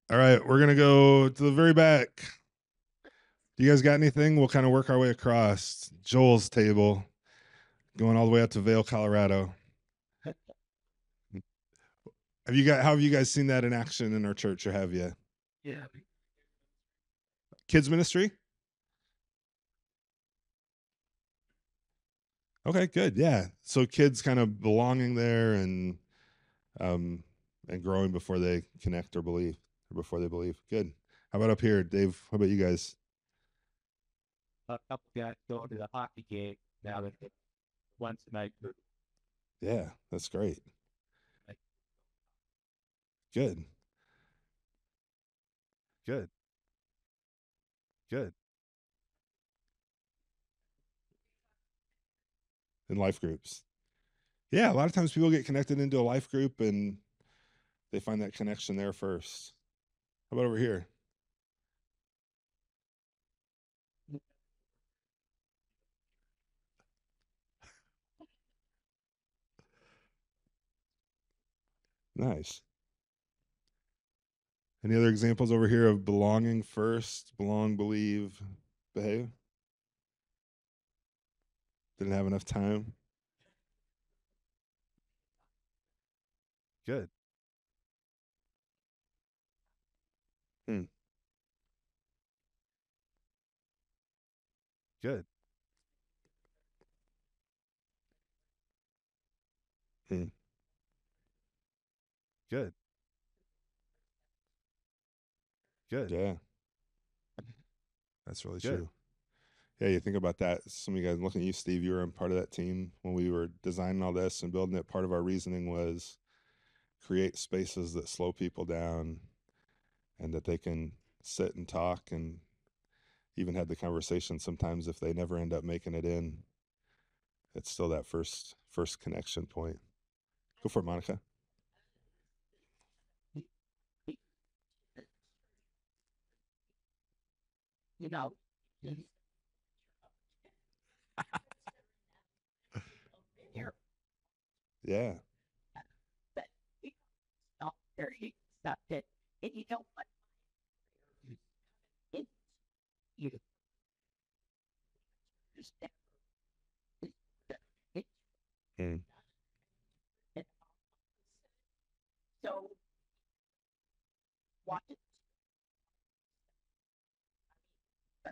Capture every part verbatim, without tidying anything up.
All right, we're gonna go to the very back. Do you guys got anything? We'll kind of work our way across Joel's table, going all the way up to Vail, Colorado. Have you got? How have you guys seen that in action in our church, or have you? Yeah. Kids ministry. Okay, good. Yeah. So kids kind of belonging there and um and growing before they connect or believe or before they believe. Good. How about up here, Dave? How about you guys? A couple guys going to the hockey game now that it's once a night group. Yeah, that's great. Good. Good. Good. In life groups. Yeah, a lot of times people get connected into a life group and they find that connection there first. How about over here? Nice. Any other examples over here of belonging first, belong, believe, behave? Didn't have enough time. Good. Hmm. Good. Hmm. Good. Good. Yeah. That's really Good. True. Yeah, you think about that. Some of you guys, looking at you, Steve, you were in part of that team when we were designing all this and building it. Part of our reasoning was create spaces that slow people down and that they can sit and talk and even have the conversation. Sometimes if they never end up making it in, it's still that first first connection point. Go for it, Monica. You know, here, Yeah. but we not very accepted. And you know what? It, you just never, it, Mm. it, so what it, but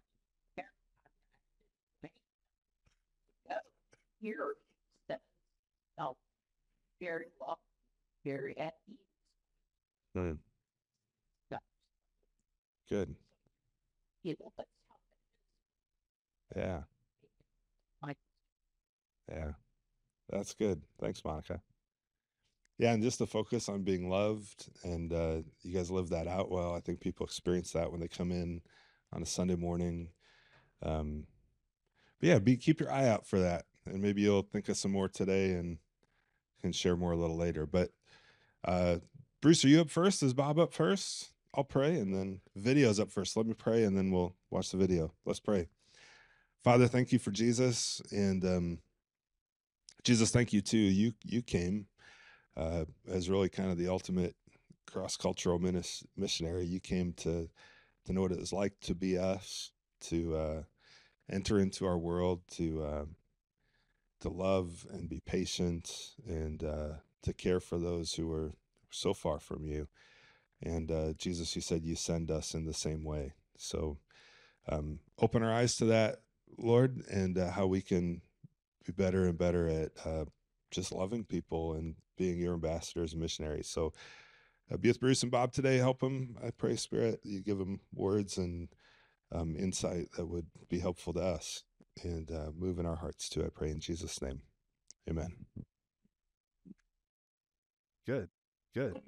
here, that felt very well, very at ease. Mm. Yeah. Good. You know, but Yeah. I, Yeah. That's good. Thanks, Monica. Yeah, and just the focus on being loved, and uh, you guys live that out well. I think people experience that when they come in on a Sunday morning. Um, but yeah, be keep your eye out for that, and maybe you'll think of some more today and can share more a little later. But uh, Bruce, are you up first? Is Bob up first? I'll pray, and then video's up first. Let me pray, and then we'll watch the video. Let's pray. Father, thank you for Jesus, and um, Jesus, thank you too. You you came uh, as really kind of the ultimate cross-cultural minis- missionary. You came to to know what it was like to be us, to uh, enter into our world, to uh, to love and be patient, and uh, to care for those who are so far from you. And uh, Jesus, you said you send us in the same way. So um, open our eyes to that, Lord, and uh, how we can be better and better at uh, just loving people and being your ambassadors and missionaries. So uh, be with Bruce and Bob today. Help them. I pray, Spirit, you give them words and um, insight that would be helpful to us and uh, move in our hearts too. I pray in Jesus' name. Amen. Good. Good.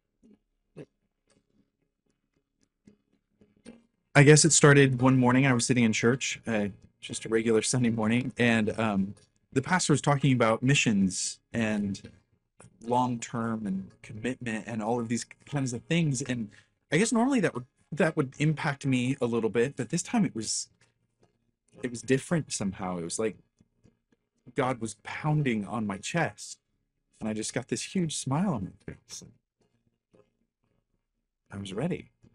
I guess it started one morning. I was sitting in church, uh, just a regular Sunday morning, and um, the pastor was talking about missions and long term and commitment and all of these kinds of things. And I guess normally that would that would impact me a little bit, but this time it was it was different somehow. It was like God was pounding on my chest, and I just got this huge smile on my face. I was ready.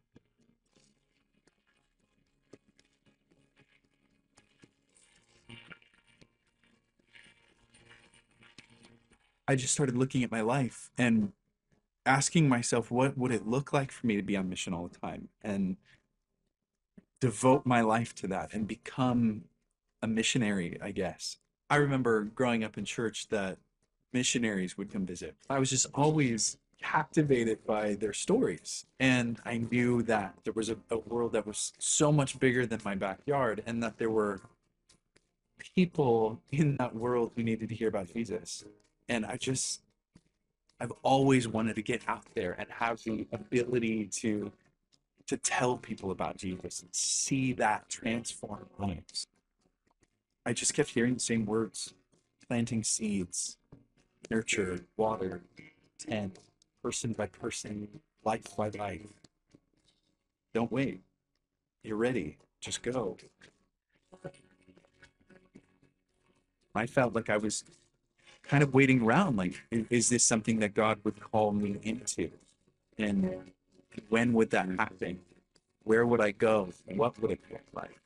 I just started looking at my life and asking myself, what would it look like for me to be on mission all the time and devote my life to that and become a missionary, I guess. I remember growing up in church that missionaries would come visit. I was just always captivated by their stories. And I knew that there was a, a world that was so much bigger than my backyard, and that there were people in that world who needed to hear about Jesus. And I just, I've always wanted to get out there and have the ability to to tell people about Jesus and see that transform lives. I just kept hearing the same words: planting seeds, nurture, water, tend, person by person, life by life. Don't wait. You're ready. Just go. I felt like I was kind of waiting around, like, i- is this something that God would call me into? And when would that happen? Where would I go? What would it look like?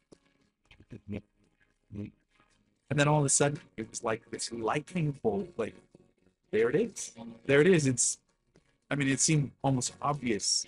And then all of a sudden, it was like this lightning bolt. Like, there it is. There it is. It's, I mean, it seemed almost obvious.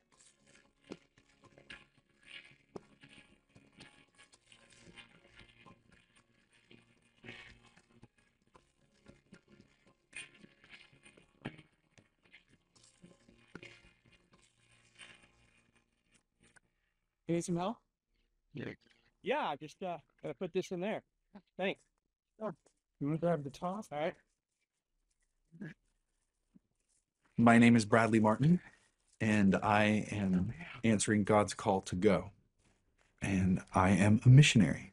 You need some help? Yeah. Yeah, just uh, gotta put this in there. Thanks. Oh, you want to grab the top? All right. My name is Bradley Martin, and I am answering God's call to go. And I am a missionary.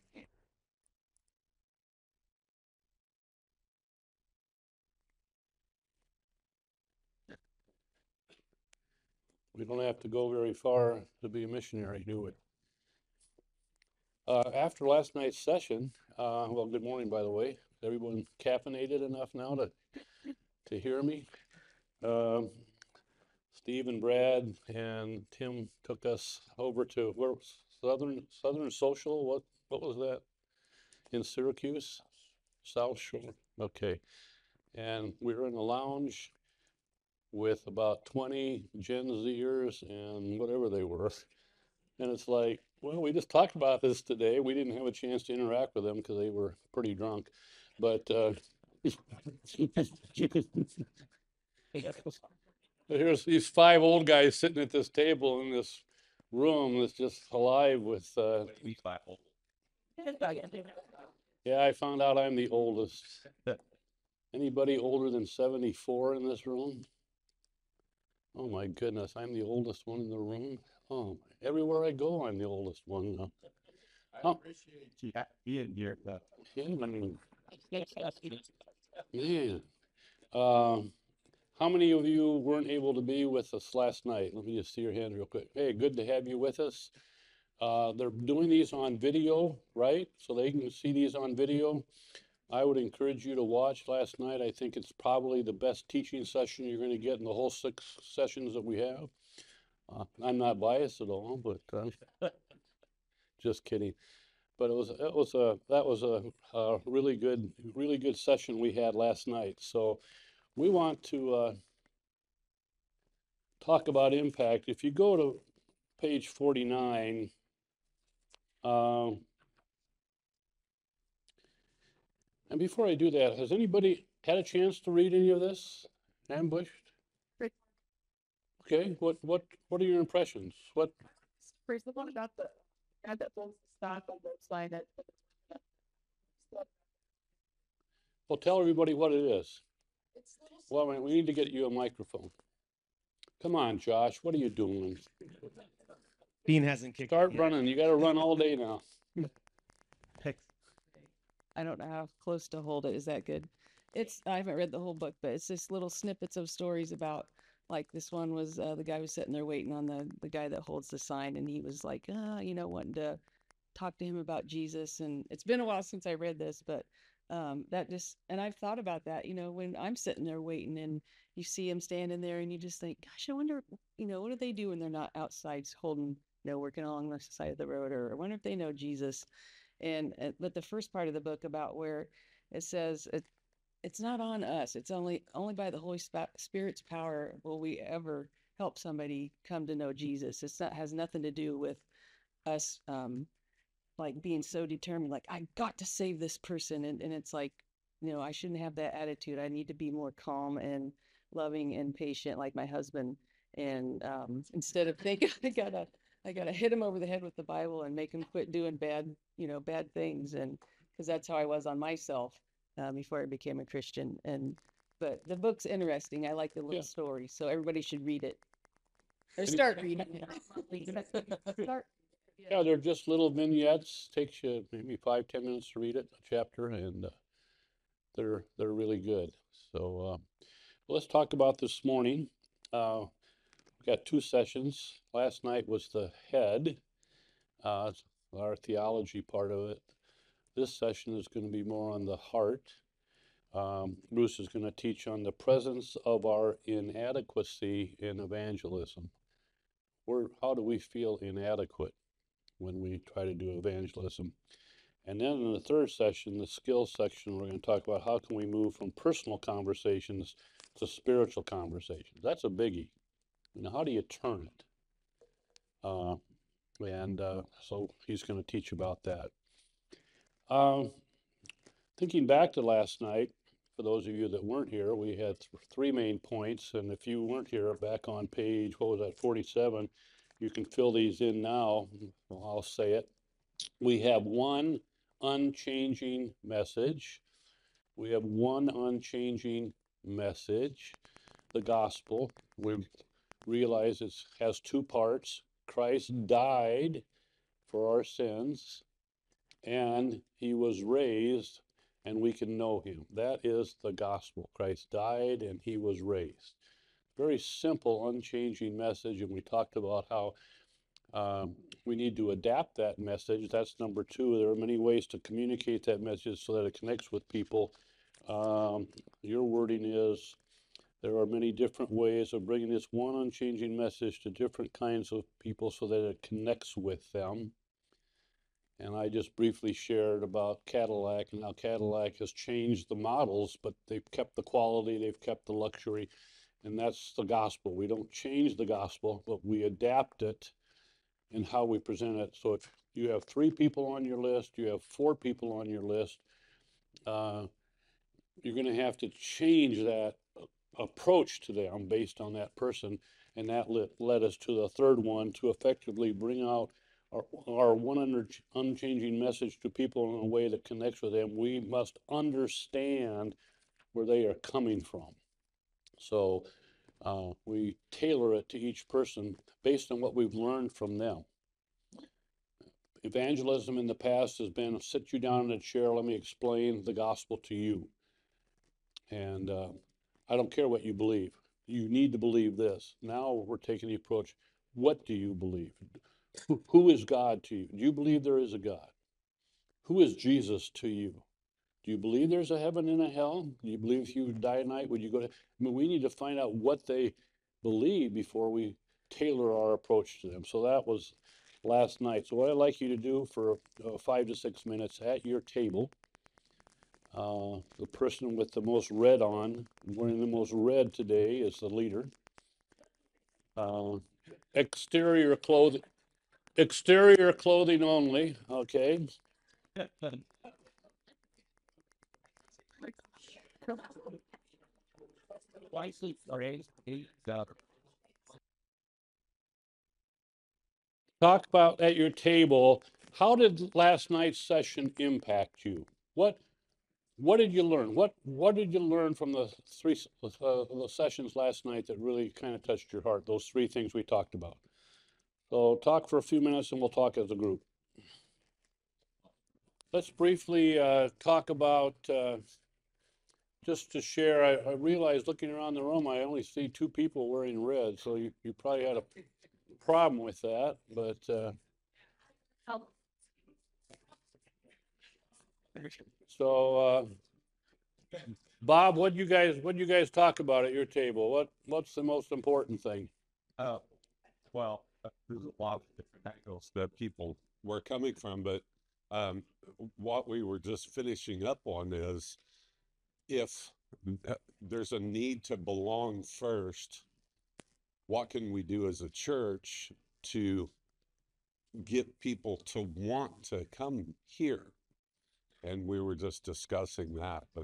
We don't have to go very far to be a missionary, do we? Uh, after last night's session, uh, well, good morning, by the way. Is everyone caffeinated enough now to to hear me? Um, Steve and Brad and Tim took us over to where Southern Southern Social. What what was that? In Syracuse, South Shore. Okay, and we were in a lounge with about twenty Gen Zers and whatever they were. And it's like, well, we just talked about this today. We didn't have a chance to interact with them because they were pretty drunk. But uh, here's these five old guys sitting at this table in this room that's just alive with. Uh, yeah, I found out I'm the oldest. Anybody older than seventy-four in this room? Oh my goodness, I'm the oldest one in the room. Oh, everywhere I go, I'm the oldest one now. I appreciate you being here. uh, Yeah, I mean, man. Um, how many of you weren't able to be with us last night? Let me just see your hand real quick. Hey, good to have you with us. Uh, they're doing these on video, right? So they can see these on video. I would encourage you to watch last night. I think it's probably the best teaching session you're going to get in the whole six sessions that we have. Uh, I'm not biased at all, but uh, just kidding. But it was it was a that was a, a really good really good session we had last night. So we want to uh, talk about impact. If you go to page forty-nine, um, and before I do that, has anybody had a chance to read any of this? Ambushed? Right. Okay, what what what are your impressions? What First, the one about the guy that owns the stock on the slide that. well, tell everybody what it is. It's little Well, wait, we need to get you a microphone. Come on, Josh, what are you doing? Bean hasn't kicked. Start yet. running. You got to run all day now. Picks. I don't know how close to hold it. Is that good? It's, I haven't read the whole book, but it's just little snippets of stories about, like this one was, uh, the guy was sitting there waiting on the, the guy that holds the sign, and he was like, uh, you know, wanting to talk to him about Jesus. And it's been a while since I read this, but um, that just, and I've thought about that, you know, when I'm sitting there waiting and you see him standing there and you just think, gosh, I wonder, you know, what do they do when they're not outside holding, you know, working along the side of the road, or I wonder if they know Jesus. And, uh, but the first part of the book about where it says, it, it's not on us. It's only only by the Holy Spa- Spirit's power will we ever help somebody come to know Jesus. It's not has nothing to do with us um like being so determined, like I got to save this person, and, and it's like, you know, I shouldn't have that attitude. I need to be more calm and loving and patient like my husband. And um instead of thinking I gotta I gotta hit him over the head with the Bible and make him quit doing bad, you know, bad things. And because that's how I was on myself uh, before I became a Christian. And but the book's interesting. I like the little Yeah. story, so everybody should read it or Any- start reading it. Start. Yeah, they're just little vignettes. Takes you maybe five, ten minutes to read it, a chapter, and uh, they're they're really good. So uh, let's talk about this morning. Uh, we got two sessions. Last night was the head, uh, our theology part of it. This session is going to be more on the heart. Um, Bruce is going to teach on the presence of our inadequacy in evangelism. Where, how do we feel inadequate when we try to do evangelism? And then in the third session, the skills section, we're going to talk about how can we move from personal conversations to spiritual conversations. That's a biggie. You know, how do you turn it? Uh, and uh, so he's going to teach about that. Uh, thinking back to last night, for those of you that weren't here, we had th- three main points. And if you weren't here, back on page, what was that, forty-seven, you can fill these in now. Well, I'll say it. We have one unchanging message. We have one unchanging message. The gospel, we realize it has two parts. Christ died for our sins, and he was raised, and we can know him. That is the gospel. Christ died, and he was raised. Very simple, unchanging message, and we talked about how um, we need to adapt that message. That's number two. There are many ways to communicate that message so that it connects with people. Um, your wording is, there are many different ways of bringing this one unchanging message to different kinds of people so that it connects with them. And I just briefly shared about Cadillac and how Cadillac has changed the models, but they've kept the quality, they've kept the luxury, and that's the gospel. We don't change the gospel, but we adapt it in how we present it. So if you have three people on your list, you have four people on your list, uh, you're going to have to change that approach to them based on that person. And that led, led us to the third one, to effectively bring out our, our one unchanging message to people in a way that connects with them. We must understand where they are coming from. So uh, we tailor it to each person based on what we've learned from them. Evangelism in the past has been sit you down in a chair, let me explain the gospel to you. And uh, I don't care what you believe. You need to believe this. Now we're taking the approach, what do you believe? Who, who is God to you? Do you believe there is a God? Who is Jesus to you? Do you believe there's a heaven and a hell? Do you believe if you die tonight, would you go to? I mean, we need to find out what they believe before we tailor our approach to them. So that was last night. So what I'd like you to do for uh, five to six minutes at your table, uh, the person with the most red on, wearing the most red today, is the leader. Uh, exterior clothing, exterior clothing only. Okay. Wisely raised eight daughter. Talk about at your table, how did last night's session impact you? What what did you learn? What what did you learn from the three uh, the sessions last night that really kind of touched your heart? Those three things we talked about. So talk for a few minutes and we'll talk as a group. Let's briefly uh, talk about, uh, just to share, I, I realized looking around the room, I only see two people wearing red, so you, you probably had a problem with that, but uh, so uh, Bob, what you guys what you guys talk about at your table? What what's the most important thing? Uh, well, uh, there's a lot of different angles that people were coming from, but um, what we were just finishing up on is if th- there's a need to belong first, what can we do as a church to get people to want to come here? And we were just discussing that, but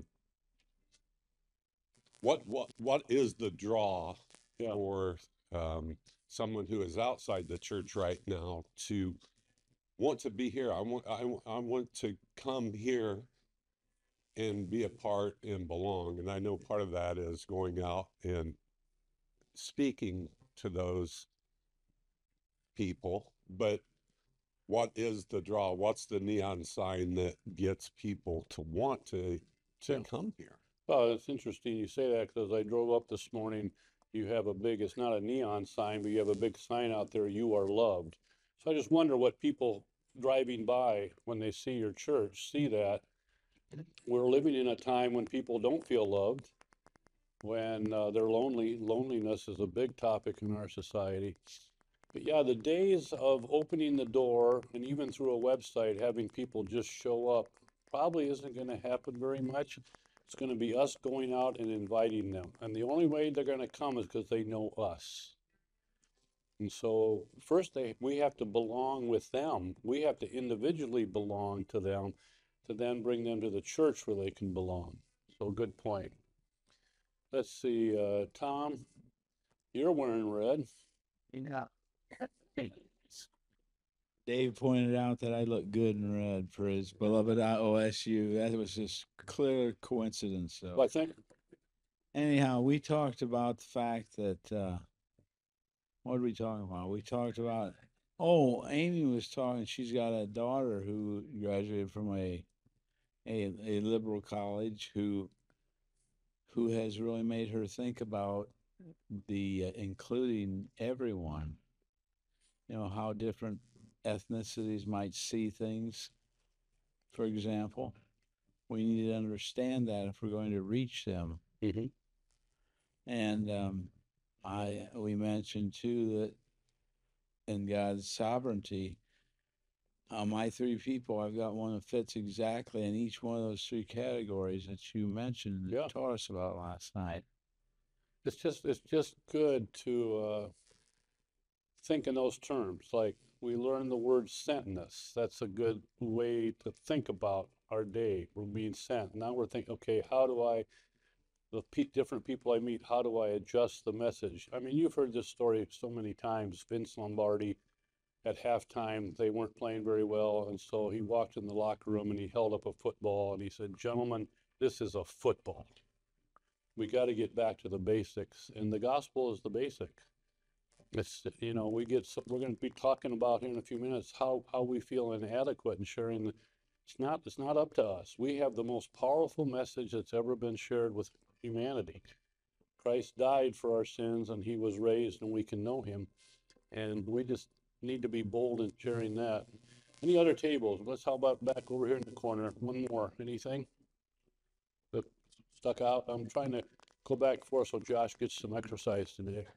what what what is the draw Yeah. for um, someone who is outside the church right now to want to be here? I want I, wa- I want to come here and be a part and belong. And I know part of that is going out and speaking to those people, but what is the draw? What's the neon sign that gets people to want to to Yeah. come here? Well, it's interesting you say that because I drove up this morning. You have a big, it's not a neon sign, but you have a big sign out there, "You are loved." So I just wonder what people driving by when they see your church see that. We're living in a time when people don't feel loved, when uh, they're lonely. Loneliness is a big topic in our society. But yeah, the days of opening the door and even through a website having people just show up probably isn't going to happen very much. It's going to be us going out and inviting them. And the only way they're going to come is because they know us. And so first they we have to belong with them. We have to individually belong to them to then bring them to the church where they can belong. So good point. Let's see, uh, Tom, you're wearing red. Yeah. Dave pointed out that I look good in red for his beloved O S U. That was just clear coincidence. So Well, I think, anyhow, we talked about the fact that uh, what did we talk about? We talked about oh, Amy was talking. She's got a daughter who graduated from a a, a liberal college who who has really made her think about the uh, including everyone. You know how different ethnicities might see things. For example, we need to understand that if we're going to reach them. Mhm. And um, I we mentioned too that in God's sovereignty, uh, my three people, I've got one that fits exactly in each one of those three categories that you mentioned and Yeah. taught us about last night. it's just, it's just good to uh, think in those terms. Like we learn the word sentness. That's a good way to think about our day. We're being sent. Now we're thinking, okay, how do I, the pe- different people I meet, how do I adjust the message? I mean, you've heard this story so many times. Vince Lombardi, at halftime, they weren't playing very well, and so he walked in the locker room and he held up a football and he said, "Gentlemen, this is a football. We got to get back to the basics, and the gospel is the basic." It's, you know, we get, so- we're going to be talking about here in a few minutes how, how we feel inadequate and sharing. The, it's not, it's not up to us. We have the most powerful message that's ever been shared with humanity. Christ died for our sins and he was raised and we can know him. And we just need to be bold in sharing that. Any other tables? Let's, how about back over here in the corner? One more. Anything that stuck out? I'm trying to go back for so Josh gets some exercise today.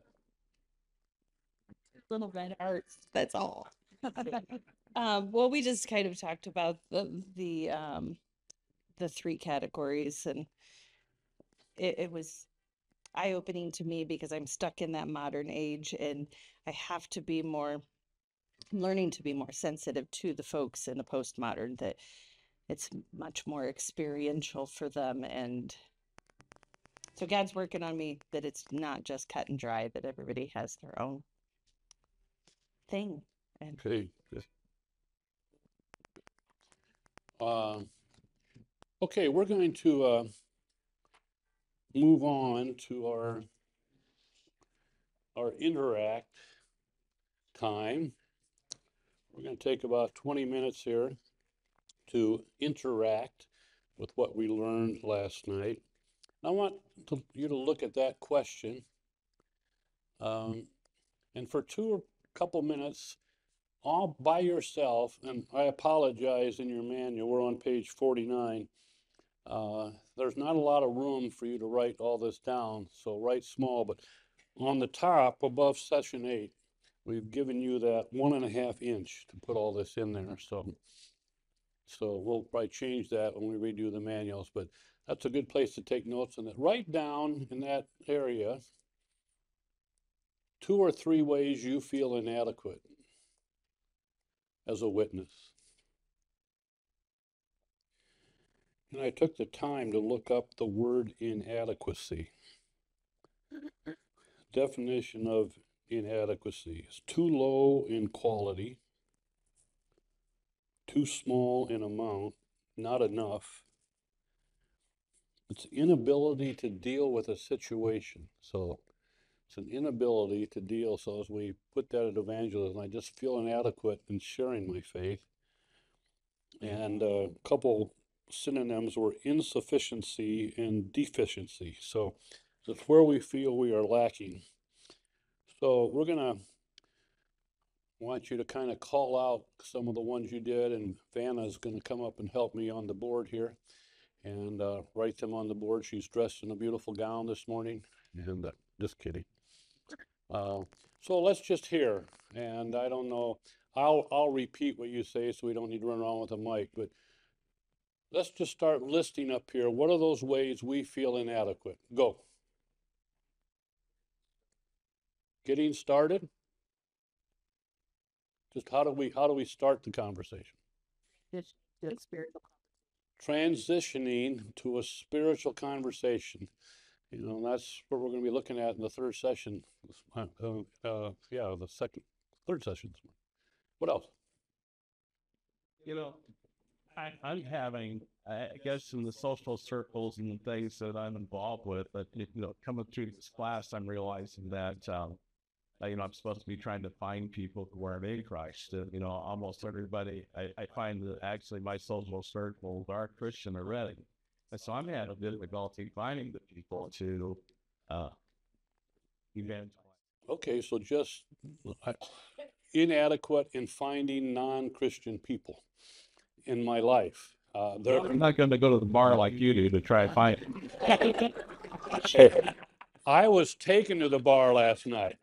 Little red hearts, that's all. Um, well, we just kind of talked about the, the, um, the three categories, and it, it was eye-opening to me because I'm stuck in that modern age and I have to be more, I'm learning to be more sensitive to the folks in the postmodern, that it's much more experiential for them. And so God's working on me that it's not just cut and dry, that everybody has their own thing. And Okay. good. Um, okay, we're going to uh, move on to our our interact time. We're going to take about twenty minutes here to interact with what we learned last night. I want to, you to look at that question. Um, and for two or couple minutes, all by yourself, and I apologize in your manual, we're on page forty-nine. Uh, there's not a lot of room for you to write all this down, so write small, but on the top above session eight, we've given you that one and a half inch to put all this in there. So, so we'll probably change that when we redo the manuals, but That's a good place to take notes on it. Write down in that area two or three ways you feel inadequate as a witness. And I took the time to look up the word inadequacy. Definition of inadequacy is too low in quality, too small in amount, not enough. It's inability to deal with a situation. So it's an inability to deal. So as we put that at evangelism, I just feel inadequate in sharing my faith. And a couple synonyms were insufficiency and deficiency. So it's where we feel we are lacking. So we're gonna want you to kind of call out some of the ones you did, and Vanna's gonna come up and help me on the board here and uh, write them on the board. She's dressed in a beautiful gown this morning, and uh, just kidding. Uh, so let's just hear, and I don't know, I'll, I'll repeat what you say so we don't need to run around with a mic, but let's just start listing up here. What are those ways we feel inadequate? Go. Getting started? Just how do we, how do we start the conversation? It's, it's spiritual. Transitioning to a spiritual conversation. You know, and that's what we're going to be looking at in the third session. Uh, uh, yeah, the second, third session. What else? You know, I, I'm having, I guess, in the social circles and the things that I'm involved with, but you know, coming through this class, I'm realizing that, um, you know, I'm supposed to be trying to find people who are in Christ. Uh, you know, almost everybody, I, I find that actually my social circles are Christian already. And so I'm having difficulty finding the people to uh, evangelize. Okay, so just uh, inadequate in finding non-Christian people in my life. Uh, I'm not going to go to the bar like you do to try to find it. Hey, I was taken to the bar last night.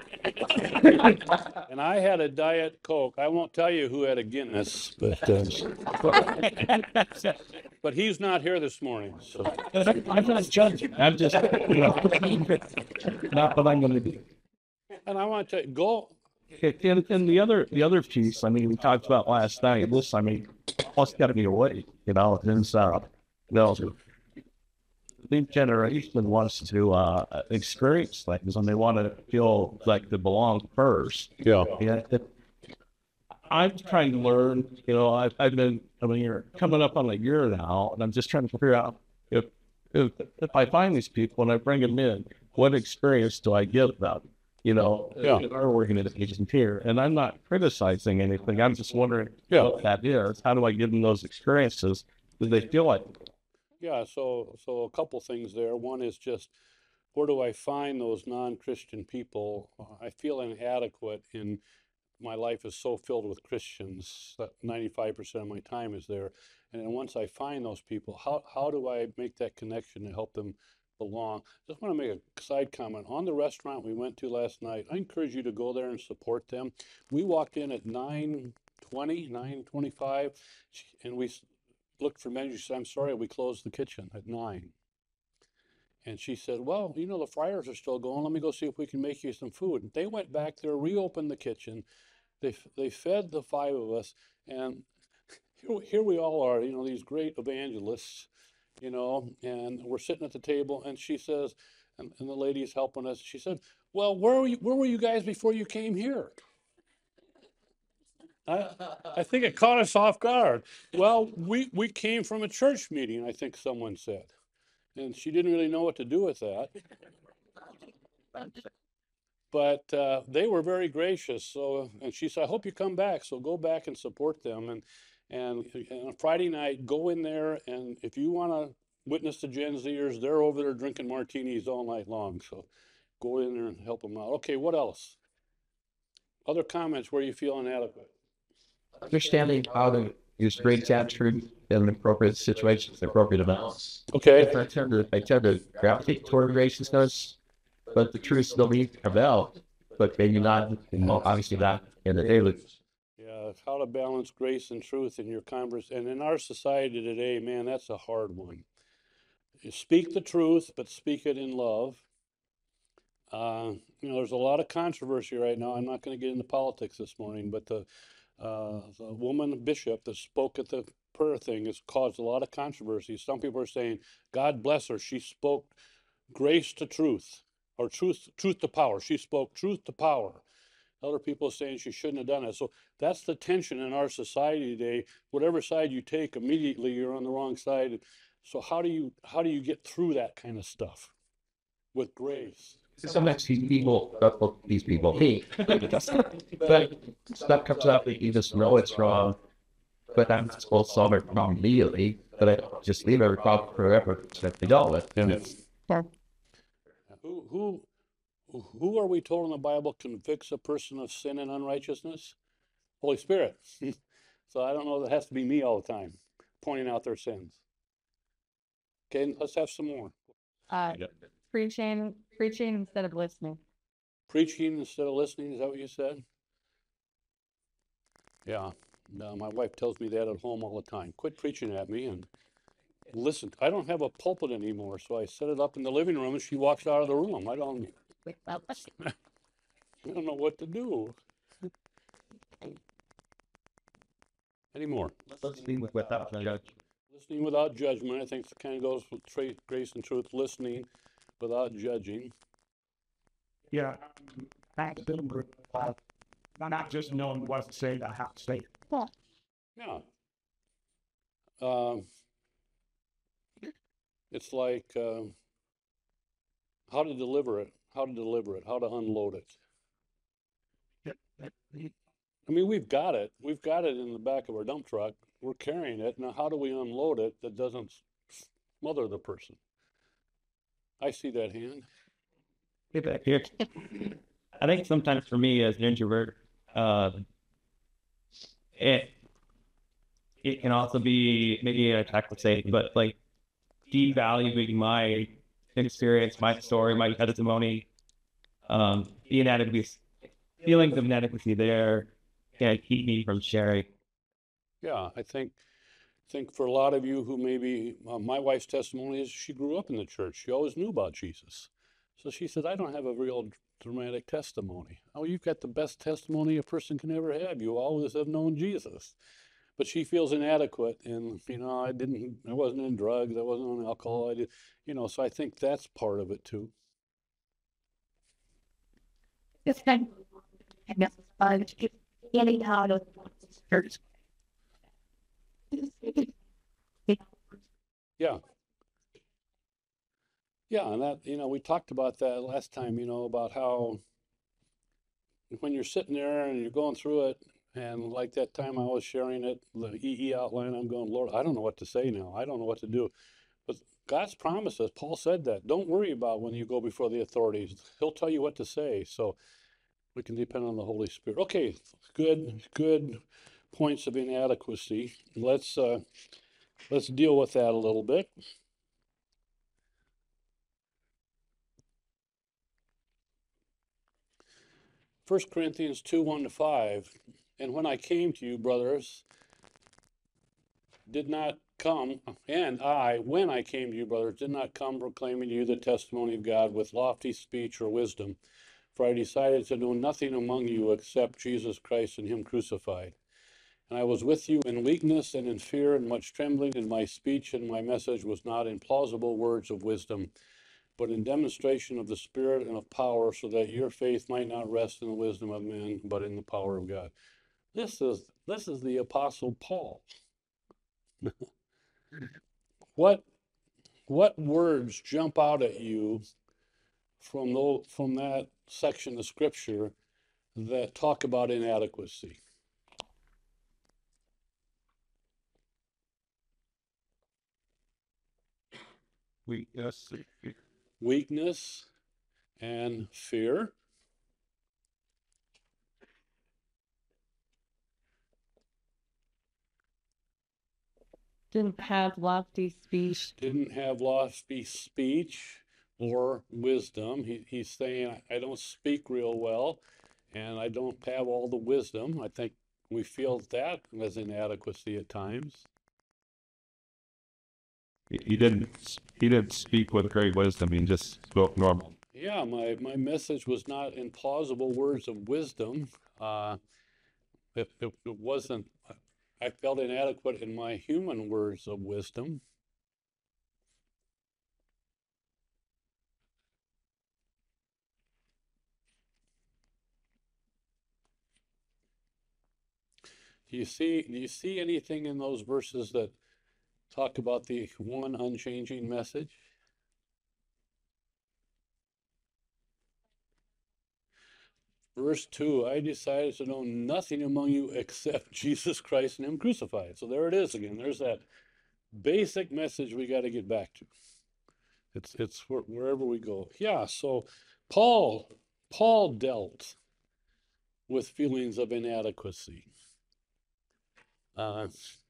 And I had a Diet Coke. I won't tell you who had a Guinness, but uh, but he's not here this morning. So I'm not judging. I'm just, you know, not what I'm going to do. And I want to go. And, and the other the other piece, I mean, we talked about last night. This, I mean, it's got to be away, you know. And so, you know, the generation wants to uh, experience things, and they want to feel like they belong first. Yeah. Yeah. I'm trying to learn. You know, I've I've been I mean, you're coming up on a year now, and I'm just trying to figure out if if if I find these people and I bring them in, what experience do I give them? You know, Yeah. in our organization here, and I'm not criticizing anything. I'm just wondering Yeah. what that is. How do I give them those experiences? Do they feel like? Yeah, so so a couple things there. One is just where do I find those non-Christian people? Uh, I feel inadequate in my life is so filled with Christians that ninety-five percent of my time is there. And then once I find those people, how how do I make that connection to help them belong? Just want to make a side comment. On the restaurant we went to last night, I encourage you to go there and support them. We walked in at nine twenty, nine twenty-five, and we looked for menus. She said, I'm sorry, we closed the kitchen at nine. And she said, well, you know, the fryers are still going. Let me go see if we can make you some food. And they went back there, reopened the kitchen. They they fed the five of us. And here, here we all are, you know, these great evangelists, you know, and we're sitting at the table. And she says, and, and the lady's helping us. She said, well, where were you, where were you guys before you came here? I, I think it caught us off guard. Well, we, we came from a church meeting, I think someone said. And she didn't really know what to do with that. But uh, they were very gracious. So, and she said, I hope you come back. So go back and support them. And, and, and on Friday night, go in there. And if you want to witness to Gen Zers, they're over there drinking martinis all night long. So go in there and help them out. Okay, what else? Other comments where you feel inadequate? Understanding how to use great sound truth in appropriate situations, appropriate amounts. Okay. I tend to, I tend to gravitate toward graciousness, but the truth still needs to come out, but maybe not, you know, obviously not in the daily. Yeah, how to balance grace and truth in your converse. And in our society today, man, that's a hard one. speak the truth, but speak it in love. Uh, you know, there's a lot of controversy right now. I'm not going to get into politics this morning, but the, uh, the woman bishop that spoke at the prayer thing has caused a lot of controversy. Some people are saying, God bless her, she spoke grace to truth, or truth, truth to power. She spoke truth to power. Other people are saying she shouldn't have done it. So that's the tension in our society today. Whatever side you take, immediately you're on the wrong side. So how do you how do you get through that kind of stuff with grace? Sometimes these people, uh, well, these people, me, but stuff comes up that you just know it's wrong, but I'm supposed to solve it wrong immediately, but I don't just leave every problem forever to be dealt with. Yeah. Who who who are we told in the Bible convicts a person of sin and unrighteousness? Holy Spirit. So I don't know that it has to be me all the time pointing out their sins. Okay, let's have some more. Uh, preaching, preaching instead of listening. Preaching instead of listening, is that what you said? Yeah, no, my wife tells me that at home all the time. Quit preaching at me and listen. I don't have a pulpit anymore, so I set it up in the living room and she walks out of the room. I don't, I don't know what to do. Any more? Listening without judgment. Listening without judgment, I think kind of goes with tra- grace and truth. Listening without judging. Yeah. Not just knowing what to say, but how to say it. Yeah. Um, it's like uh, how to deliver it, how to deliver it, how to unload it. I mean, we've got it. We've got it in the back of our dump truck. We're carrying it. Now, how do we unload it that doesn't smother the person? I see that hand. Here, I think sometimes for me as an introvert, uh, it it can also be maybe an attack to say, but like devaluing my experience, my story, my testimony, um, the inadequacy, feelings of inadequacy there can keep me from sharing. Yeah, I think think for a lot of you who maybe uh, my wife's testimony is she grew up in the church. She always knew about Jesus. So she said, I don't have a real dramatic testimony. Oh, you've got the best testimony a person can ever have. You always have known Jesus. But she feels inadequate, and you know, I didn't, I wasn't in drugs, I wasn't on alcohol, I did, you know. So I think that's part of it too. Yeah. Yeah, and that, you know, we talked about that last time, you know, about how when you're sitting there and you're going through it, and like that time I was sharing it, the E E outline, I'm going, Lord, I don't know what to say now. I don't know what to do. But God's promises, Paul said that. Don't worry about when you go before the authorities. He'll tell you what to say. So we can depend on the Holy Spirit. Okay, good, good points of inadequacy. Let's uh, let's deal with that a little bit. First Corinthians two, one to five. And when I came to you, brothers, did not come, and I, when I came to you, brothers, did not come proclaiming to you the testimony of God with lofty speech or wisdom, for I decided to know nothing among you except Jesus Christ and him crucified. And I was with you in weakness and in fear and much trembling, and my speech and my message was not in plausible words of wisdom, but in demonstration of the Spirit and of power, so that your faith might not rest in the wisdom of men, but in the power of God. This is this is the Apostle Paul. What what words jump out at you from the, from that section of Scripture that talk about inadequacy? Weakness. Weakness and fear. Didn't have lofty speech. Didn't have lofty speech or wisdom. He, he's saying, I don't speak real well, and I don't have all the wisdom. I think we feel that as inadequacy at times. He he didn't he didn't speak with great wisdom. He just spoke normal. Yeah, my, my message was not in plausible words of wisdom. Uh, it, it, it wasn't, I felt inadequate in my human words of wisdom. Do you see, do you see anything in those verses that talk about the one unchanging message? Verse two, I decided to know nothing among you except Jesus Christ and Him crucified. So there it is again. There's that basic message we got to get back to. It's it's wh- wherever we go. Yeah, so Paul, Paul dealt with feelings of inadequacy. Uh,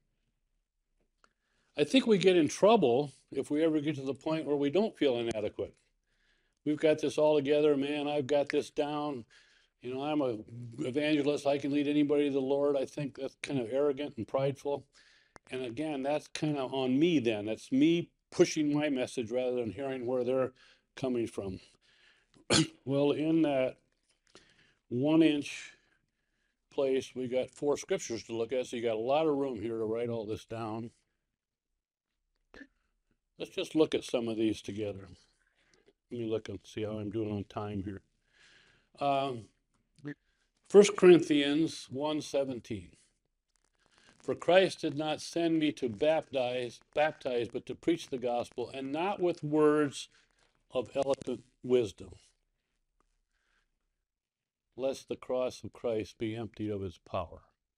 I think we get in trouble if we ever get to the point where we don't feel inadequate. We've got this all together, man. I've got this down. You know, I'm a evangelist. I can lead anybody to the Lord. I think that's kind of arrogant and prideful. And again, that's kind of on me then. That's me pushing my message rather than hearing where they're coming from. Well, in that one inch place, we got four scriptures to look at. So you got a lot of room here to write all this down. Let's just look at some of these together. Let me look and see how I'm doing on time here. Um, First Corinthians one seventeen. For Christ did not send me to baptize, baptize, but to preach the gospel, and not with words of eloquent wisdom, lest the cross of Christ be emptied of its power.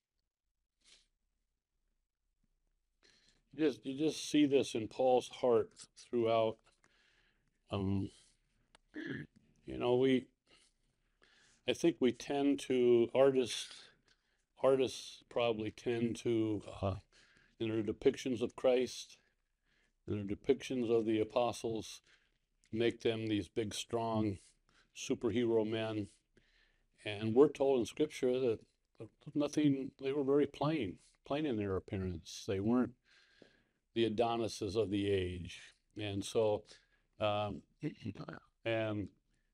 You just, you just see this in Paul's heart throughout. Um, you know, we, I think we tend to, artists, artists probably tend to, uh, in their depictions of Christ, in their depictions of the apostles, make them these big, strong superhero men. And we're told in Scripture that nothing, they were very plain, plain in their appearance. They weren't the Adonises of the age. And so, um, and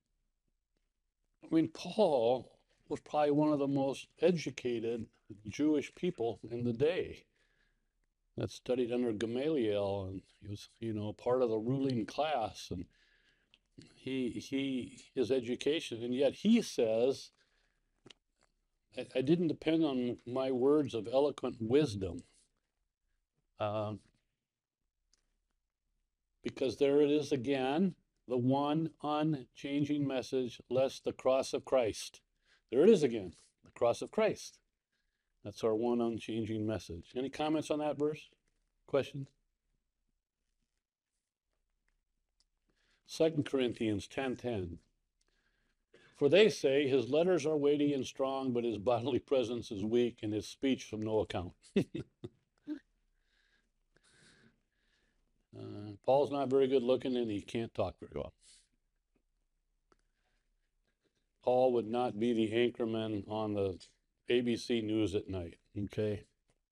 I mean, Paul was probably one of the most educated Jewish people in the day that studied under Gamaliel, and he was, you know, part of the ruling class, and he, he, his education, and yet he says, I, I didn't depend on my words of eloquent wisdom, uh, because there it is again, the one unchanging message, lest the cross of Christ. There it is again, the cross of Christ. That's our one unchanging message. Any comments on that verse? Questions? Second Corinthians ten ten. For they say his letters are weighty and strong, but his bodily presence is weak and his speech of no account. uh, Paul's not very good looking and he can't talk very well. Paul would not be the anchorman on the A B C News at night, okay?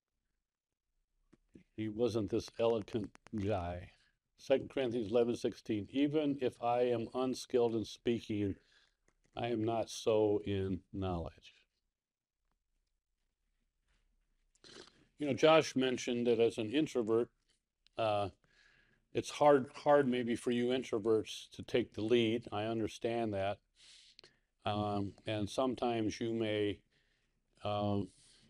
He wasn't this eloquent guy. Second Corinthians eleven sixteen. Even if I am unskilled in speaking, I am not so in knowledge. You know, Josh mentioned that as an introvert, uh, it's hard, hard maybe for you introverts to take the lead. I understand that. Um, and sometimes you may, um,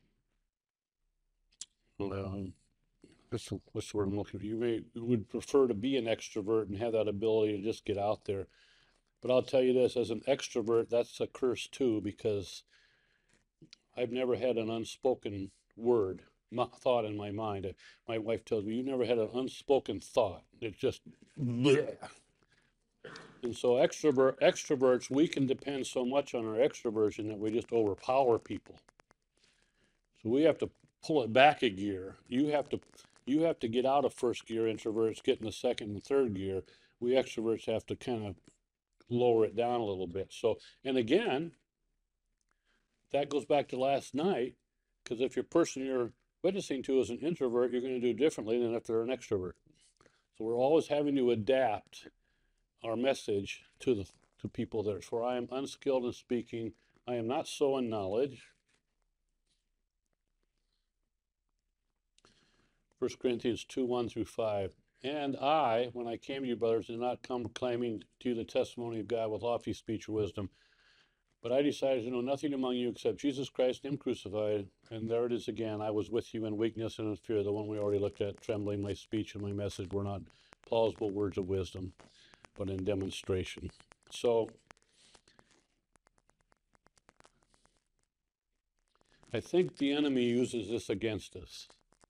um, what's the, what's the word I'm looking for? You may you would prefer to be an extrovert and have that ability to just get out there. But I'll tell you this, as an extrovert, that's a curse too, because I've never had an unspoken word, thought in my mind. My wife tells me, you never had an unspoken thought. It's just, bleh. And so extrovert, extroverts, we can depend so much on our extroversion that we just overpower people. So we have to pull it back a gear. You have to, you have to get out of first gear, introverts, get in the second and third gear. We extroverts have to kind of lower it down a little bit. So, and again, that goes back to last night, because if your person you're witnessing to is an introvert, you're going to do differently than if they're an extrovert. So we're always having to adapt our message to the to people there. For I am unskilled in speaking, I am not so in knowledge. First Corinthians two, one through five. And I, when I came to you, brothers, did not come proclaiming to you the testimony of God with lofty speech or wisdom. But I decided to know nothing among you except Jesus Christ and him crucified. And there it is again. I was with you in weakness and in fear, the one we already looked at, trembling. My speech and my message were not plausible words of wisdom, but in demonstration. So I think the enemy uses this against us.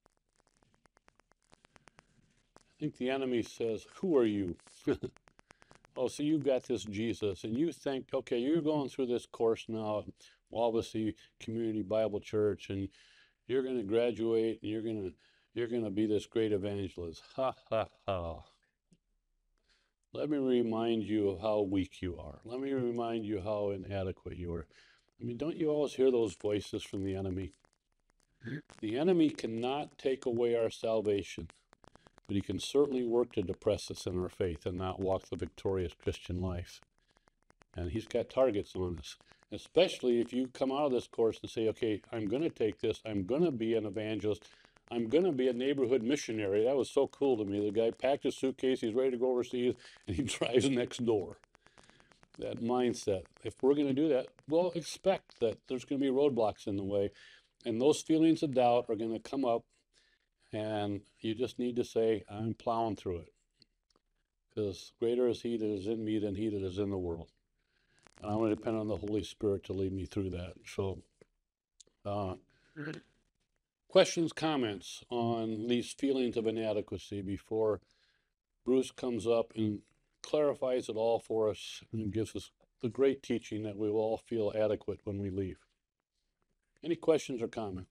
I think the enemy says, who are you? Oh, so you've got this Jesus, and you think, okay, you're going through this course now, obviously Community Bible Church, and you're going to graduate, and you're going to you're going to be this great evangelist. Ha, ha, ha. Let me remind you of how weak you are. Let me remind you how inadequate you are. I mean, don't you always hear those voices from the enemy? The enemy cannot take away our salvation, but he can certainly work to depress us in our faith and not walk the victorious Christian life. And he's got targets on us, especially if you come out of this course and say, okay, I'm going to take this. I'm going to be an evangelist. I'm going to be a neighborhood missionary. That was so cool to me. The guy packed his suitcase. He's ready to go overseas, and he drives next door. That mindset. If we're going to do that, we'll expect that there's going to be roadblocks in the way. And those feelings of doubt are going to come up. And you just need to say, I'm plowing through it. Because greater is he that is in me than he that is in the world. And I'm going to depend on the Holy Spirit to lead me through that. So, uh, questions, comments on these feelings of inadequacy before Bruce comes up and clarifies it all for us and gives us the great teaching that we will all feel adequate when we leave. Any questions or comments?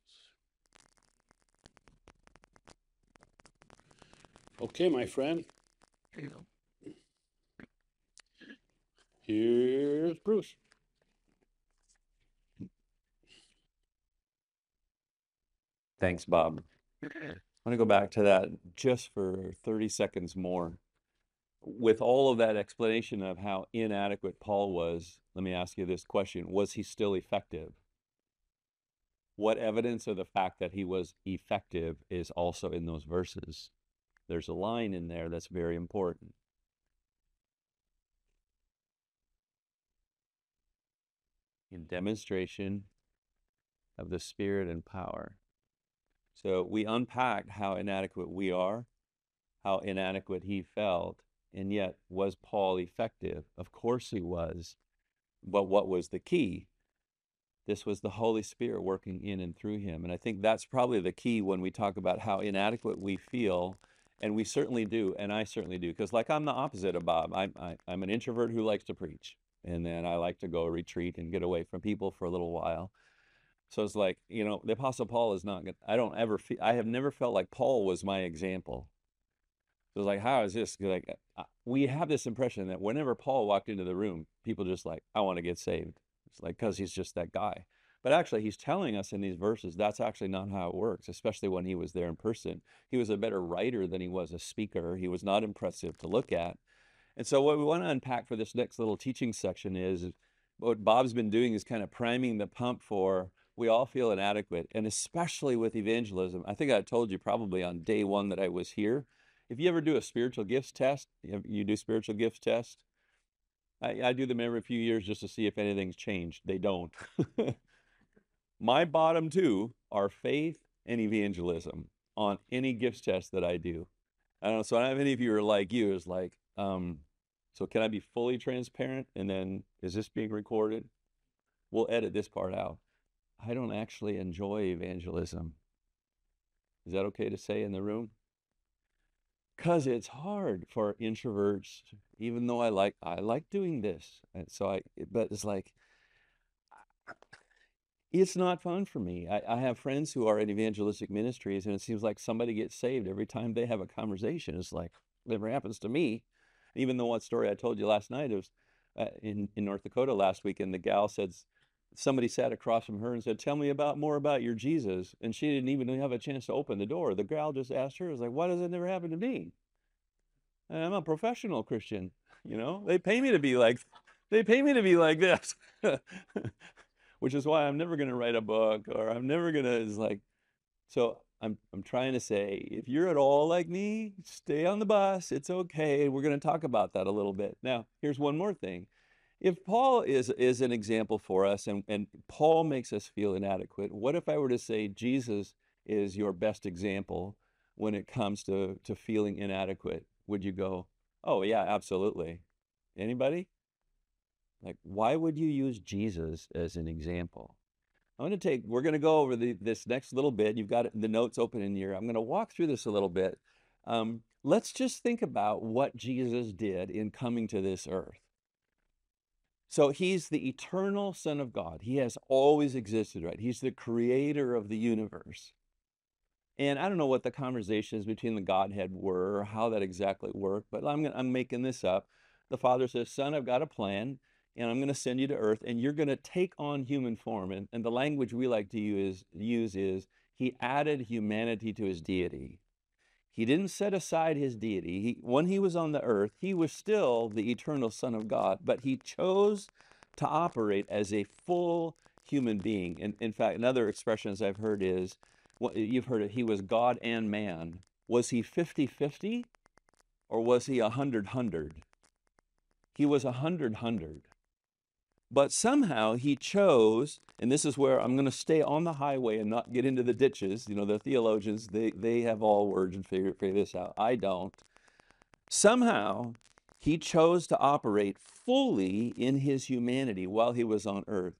Okay, my friend. Here's Bruce. Thanks, Bob. I want to go back to that just for thirty seconds more. With all of that explanation of how inadequate Paul was, let me ask you this question. Was he still effective? What evidence of the fact that he was effective is also in those verses? There's a line in there that's very important. In demonstration of the Spirit and power. So we unpacked how inadequate we are, how inadequate he felt, and yet was Paul effective? Of course he was. But what was the key? This was the Holy Spirit working in and through him. And I think that's probably the key when we talk about how inadequate we feel. And we certainly do, and I certainly do, because like I'm the opposite of Bob. I'm, I, I'm an introvert who likes to preach, and then I like to go retreat and get away from people for a little while. So it's like, you know, the Apostle Paul is not good. I don't ever feel, I have never felt like Paul was my example. So it's like, how is this? Like, we have this impression that whenever Paul walked into the room, people just like, I want to get saved. It's like, because he's just that guy. But actually, he's telling us in these verses, that's actually not how it works, especially when he was there in person. He was a better writer than he was a speaker. He was not impressive to look at. And so what we want to unpack for this next little teaching section is what Bob's been doing is kind of priming the pump for we all feel inadequate, and especially with evangelism. I think I told you probably on day one that I was here. If you ever do a spiritual gifts test, you do spiritual gifts test, I, I do them every few years just to see if anything's changed. They don't. My bottom two are faith and evangelism on any gifts test that I do. I don't know, so I don't know if any of you are like you, is like, um, so can I be fully transparent? And then, is this being recorded? We'll edit this part out. I don't actually enjoy evangelism. Is that okay to say in the room? Because it's hard for introverts, even though I like, I like doing this. And so I, but it's like, it's not fun for me. I, I have friends who are in evangelistic ministries, and it seems like somebody gets saved every time they have a conversation. It's like, never happens to me. Even though one story I told you last night, it was uh, in, in North Dakota last week, and the gal said, somebody sat across from her and said, tell me about more about your Jesus. And she didn't even have a chance to open the door. The gal just asked her, it was like, why does it never happen to me? And I'm a professional Christian, you know? They pay me to be like, they pay me to be like this. Which is why I'm never going to write a book, or I'm never going to, is like, so I'm, I'm trying to say, if you're at all like me, stay on the bus. It's okay. We're going to talk about that a little bit. Now, here's one more thing. If Paul is, is an example for us, and, and Paul makes us feel inadequate, what if I were to say Jesus is your best example when it comes to, to feeling inadequate? Would you go, oh yeah, absolutely. Anybody? Like, why would you use Jesus as an example? I'm going to take, we're going to go over the, this next little bit. You've got the notes open in here. I'm going to walk through this a little bit. Um, let's just think about what Jesus did in coming to this earth. So he's the eternal Son of God. He has always existed, right? He's the creator of the universe. And I don't know what the conversations between the Godhead were, or how that exactly worked, but I'm, gonna, I'm making this up. The Father says, Son, I've got a plan, and I'm going to send you to earth, and you're going to take on human form. And, and the language we like to use, use is, he added humanity to his deity. He didn't set aside his deity. He, when he was on the earth, he was still the eternal Son of God, but he chose to operate as a full human being. And in fact, another expressions I've heard is, well, you've heard it, he was God and man. Was he fifty fifty, or was he one hundred hundred? He was one hundred hundred. But somehow he chose, and this is where I'm going to stay on the highway and not get into the ditches. You know, the theologians, they, they have all words and figure, figure this out. I don't. Somehow he chose to operate fully in his humanity while he was on earth,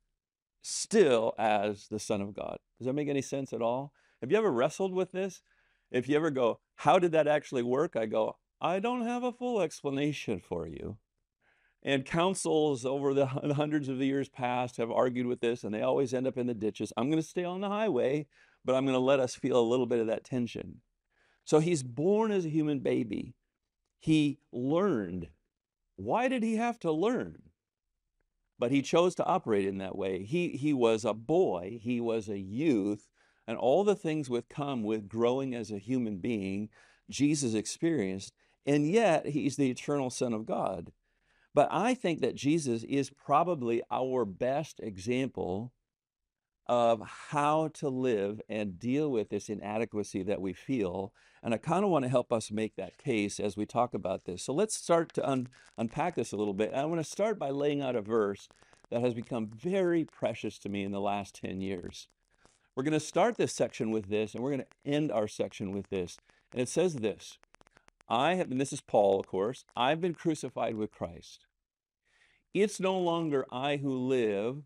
still as the Son of God. Does that make any sense at all? Have you ever wrestled with this? If you ever go, how did that actually work? I go, I don't have a full explanation for you. And councils over the hundreds of years past have argued with this, and they always end up in the ditches. I'm going to stay on the highway, but I'm going to let us feel a little bit of that tension. So he's born as a human baby. He learned. Why did he have to learn? But he chose to operate in that way. He, he was a boy. He was a youth. And all the things that come with growing as a human being, Jesus experienced. And yet, he's the eternal Son of God. But I think that Jesus is probably our best example of how to live and deal with this inadequacy that we feel. And I kind of want to help us make that case as we talk about this. So let's start to un unpack this a little bit. I want to start by laying out a verse that has become very precious to me in the last ten years. We're going to start this section with this, and we're going to end our section with this. And it says this. I have, and this is Paul, of course, I've been crucified with Christ. It's no longer I who live,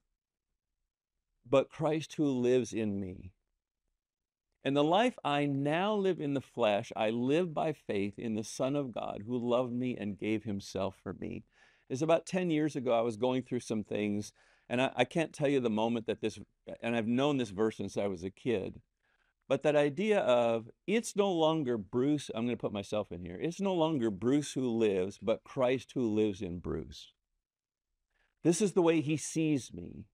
but Christ who lives in me. And the life I now live in the flesh, I live by faith in the Son of God who loved me and gave himself for me. It's about ten years ago, I was going through some things, and I, I can't tell you the moment that this, and I've known this verse since I was a kid. But that idea of, it's no longer Bruce, I'm going to put myself in here, it's no longer Bruce who lives, but Christ who lives in Bruce. This is the way he sees me.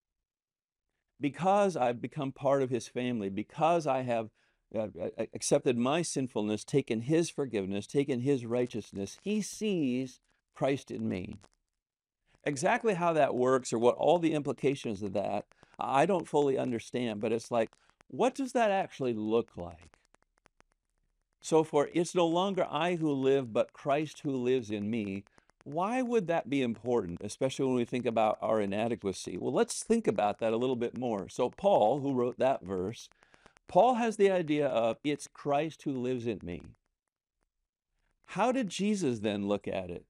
Because I've become part of his family, because I have uh, accepted my sinfulness, taken his forgiveness, taken his righteousness, he sees Christ in me. Exactly how that works, or what all the implications of that, I don't fully understand, but it's like, what does that actually look like? So for it's no longer I who live, but Christ who lives in me. Why would that be important, especially when we think about our inadequacy? Well, let's think about that a little bit more. So Paul, who wrote that verse, Paul has the idea of it's Christ who lives in me. How did Jesus then look at it?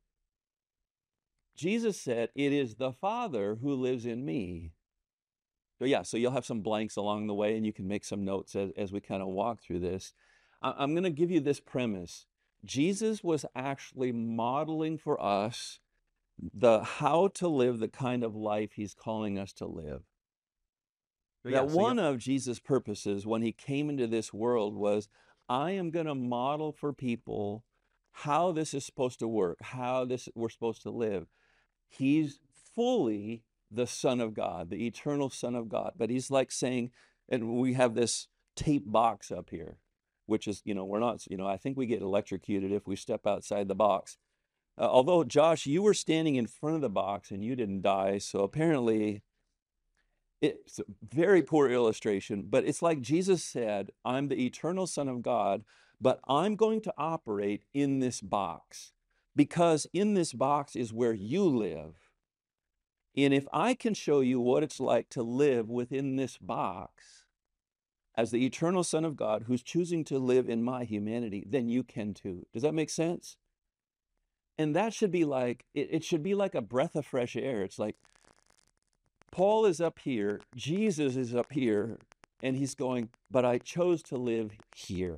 Jesus said, it is the Father who lives in me. So yeah, so you'll have some blanks along the way, and you can make some notes as, as we kind of walk through this. I, I'm going to give you this premise. Jesus was actually modeling for us the how to live the kind of life he's calling us to live. So yeah, that so one yeah. of Jesus' purposes when he came into this world was, I am going to model for people how this is supposed to work, how this we're supposed to live. He's fully the Son of God, the eternal Son of God. But he's like saying, and we have this tape box up here. which is, you know, we're not, you know, I think we get electrocuted if we step outside the box. Uh, although, Josh, you were standing in front of the box and you didn't die, so apparently it's a very poor illustration, but it's like Jesus said, I'm the eternal Son of God, but I'm going to operate in this box because in this box is where you live. And if I can show you what it's like to live within this box as the eternal Son of God who's choosing to live in my humanity, then you can too. Does that make sense? And that should be like, it, it should be like a breath of fresh air. It's like, Paul is up here, Jesus is up here, and he's going, but I chose to live here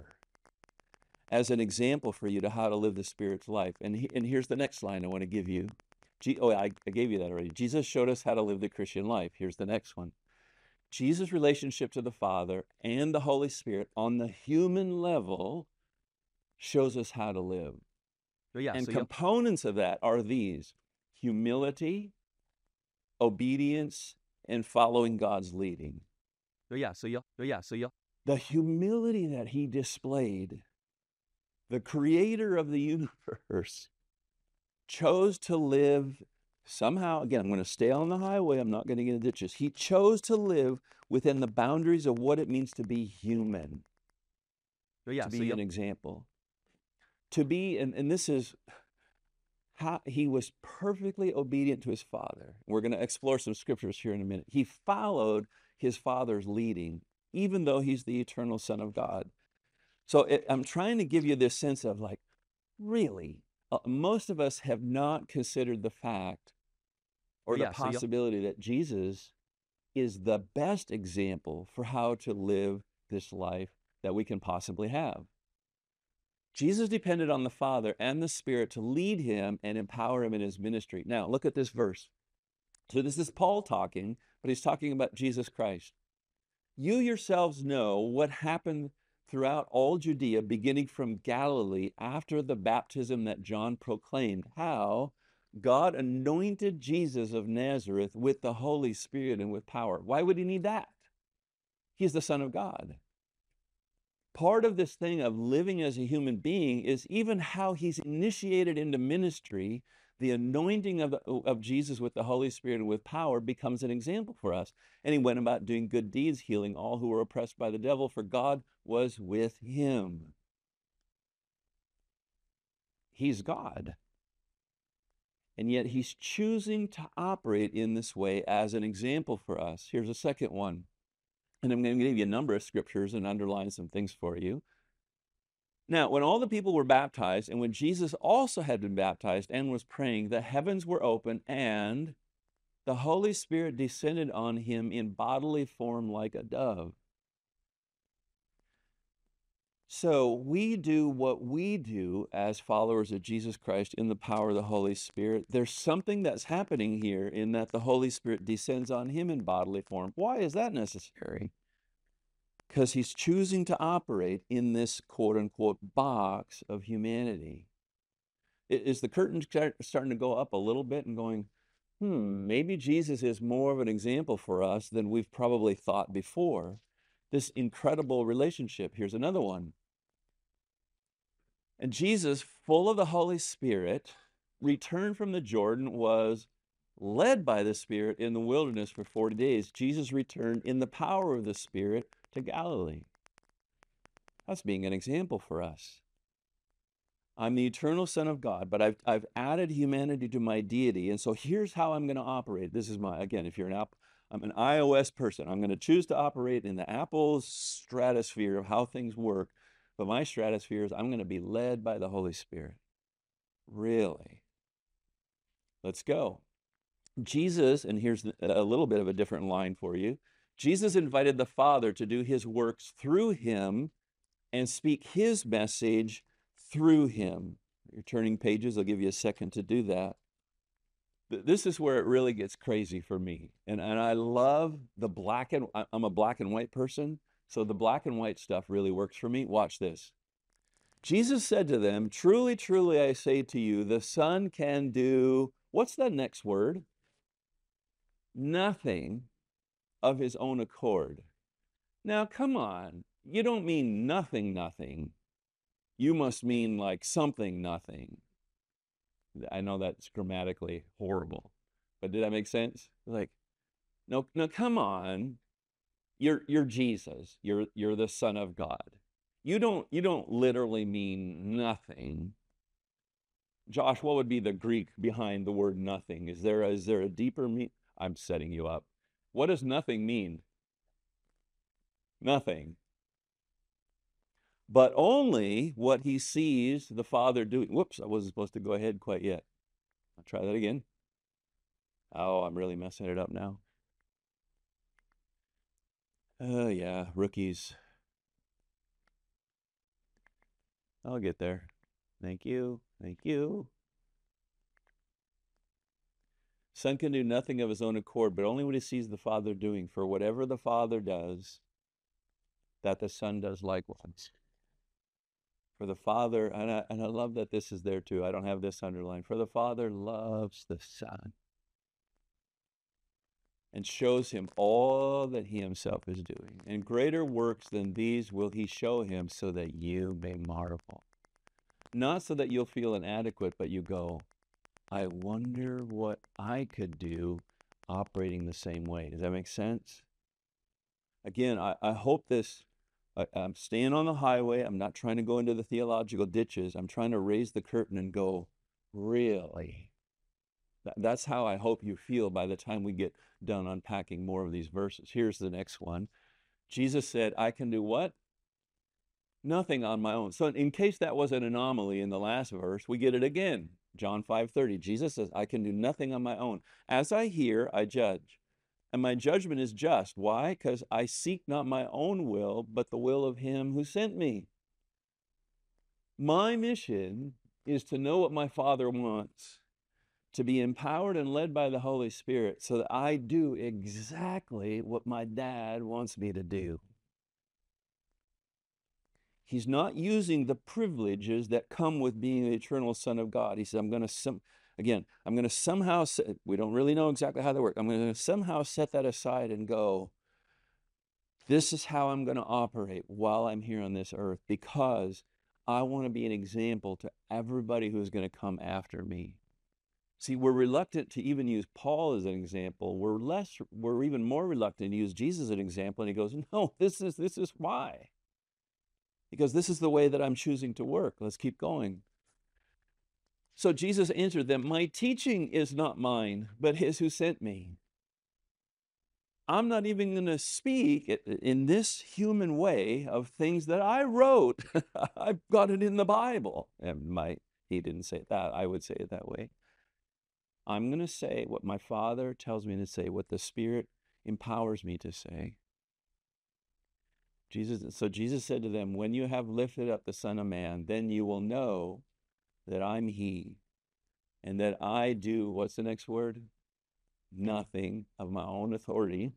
as an example for you to how to live the Spirit's life. And, he, and here's the next line I want to give you. G- oh, I, I gave you that already. Jesus showed us how to live the Christian life. Here's the next one. Jesus' relationship to the Father and the Holy Spirit on the human level shows us how to live. So yeah, and so you'll- components of that are these: humility, obedience, and following God's leading. so yeah, so you'll, so yeah, so you'll, The humility that he displayed, the creator of the universe, chose to live somehow, again, I'm going to stay on the highway, I'm not going to get into ditches. He chose to live within the boundaries of what it means to be human, so yeah, to so be you'll, an example. To be, and, and this is how he was perfectly obedient to his Father. We're going to explore some scriptures here in a minute. He followed his Father's leading, even though he's the eternal Son of God. So it, I'm trying to give you this sense of like, really, uh, most of us have not considered the fact or Yeah, the so you'll- possibility that Jesus is the best example for how to live this life that we can possibly have. Jesus depended on the Father and the Spirit to lead him and empower him in his ministry. Now, look at this verse. So this is Paul talking, but he's talking about Jesus Christ. You yourselves know what happened throughout all Judea, beginning from Galilee after the baptism that John proclaimed, how God anointed Jesus of Nazareth with the Holy Spirit and with power. Why would he need that? He's the Son of God. Part of this thing of living as a human being is even how he's initiated into ministry. The anointing of, the, of Jesus with the Holy Spirit and with power becomes an example for us. And he went about doing good deeds, healing all who were oppressed by the devil, for God was with him. He's God. And yet he's choosing to operate in this way as an example for us. Here's a second one. And I'm going to give you a number of scriptures and underline some things for you. Now, when all the people were baptized, and when Jesus also had been baptized and was praying, the heavens were open, and the Holy Spirit descended on him in bodily form like a dove. So we do what we do as followers of Jesus Christ in the power of the Holy Spirit. There's something that's happening here in that the Holy Spirit descends on him in bodily form. Why is that necessary? Because he's choosing to operate in this quote-unquote box of humanity. Is the curtain starting to go up a little bit and going, hmm, maybe Jesus is more of an example for us than we've probably thought before. This incredible relationship. Here's another one. And Jesus, full of the Holy Spirit, returned from the Jordan, was led by the Spirit in the wilderness for forty days. Jesus returned in the power of the Spirit to Galilee. That's being an example for us. I'm the eternal Son of God, but I've, I've added humanity to my deity. And so here's how I'm going to operate. This is my, again, if you're an Apple, I'm an iOS person. I'm going to choose to operate in the Apple stratosphere of how things work. But my stratosphere is I'm going to be led by the Holy Spirit. Really? Let's go. Jesus, and here's a little bit of a different line for you. Jesus invited the Father to do his works through him and speak his message through him. You're turning pages. I'll give you a second to do that. This is where it really gets crazy for me. And, and I love the black and, I'm a black and white person. So the black and white stuff really works for me. Watch this. Jesus said to them, truly, truly, I say to you, the Son can do, what's the next word? Nothing of his own accord. Now, come on. you don't mean nothing, nothing. You must mean like something, nothing. I know that's grammatically horrible, but did that make sense? Like, no, no, come on. You're you're Jesus. You're you're the Son of God. You don't you don't literally mean nothing. Josh, what would be the Greek behind the word nothing? Is there a, is there a deeper mean? I'm setting you up. What does nothing mean? Nothing. But only what he sees the Father doing. Whoops, I wasn't supposed to go ahead quite yet. I'll try that again. Oh, I'm really messing it up now. Oh, yeah, rookies. I'll get there. Thank you. Thank you. Son can do nothing of his own accord, but only what he sees the Father doing. For whatever the Father does, that the Son does likewise. For the Father, and I, and I love that this is there too. I don't have this underlined. For the Father loves the Son and shows him all that he himself is doing. And greater works than these will he show him, so that you may marvel. Not so that you'll feel inadequate, but you go, I wonder what I could do operating the same way. Does that make sense? Again, I, I hope this, I, I'm staying on the highway. I'm not trying to go into the theological ditches. I'm trying to raise the curtain and go, really? That, that's how I hope you feel by the time we get done unpacking more of these verses. Here's the next one. Jesus said, I can do what? Nothing on my own. So in case that was an anomaly in the last verse, we get it again. John five thirty. Jesus says, I can do nothing on my own. As I hear, I judge. And my judgment is just. Why? Because I seek not my own will, but the will of him who sent me. My mission is to know what my Father wants, to be empowered and led by the Holy Spirit so that I do exactly what my dad wants me to do. He's not using the privileges that come with being the eternal Son of God. He said, I'm going to, some, again, I'm going to somehow, set, we don't really know exactly how they work. I'm going to somehow set that aside and go, this is how I'm going to operate while I'm here on this earth, because I want to be an example to everybody who's going to come after me. See, we're reluctant to even use Paul as an example. We're less, we're even more reluctant to use Jesus as an example. And he goes, no, this is, this is why. Because this is the way that I'm choosing to work. Let's keep going. So Jesus answered them, my teaching is not mine, but his who sent me. I'm not even going to speak in this human way of things that I wrote. I've got it in the Bible. And my, he didn't say that. I would say it that way. I'm going to say what my Father tells me to say, what the Spirit empowers me to say. Jesus, so Jesus said to them, when you have lifted up the Son of Man, then you will know that I'm he, and that I do, what's the next word? Nothing of my own authority,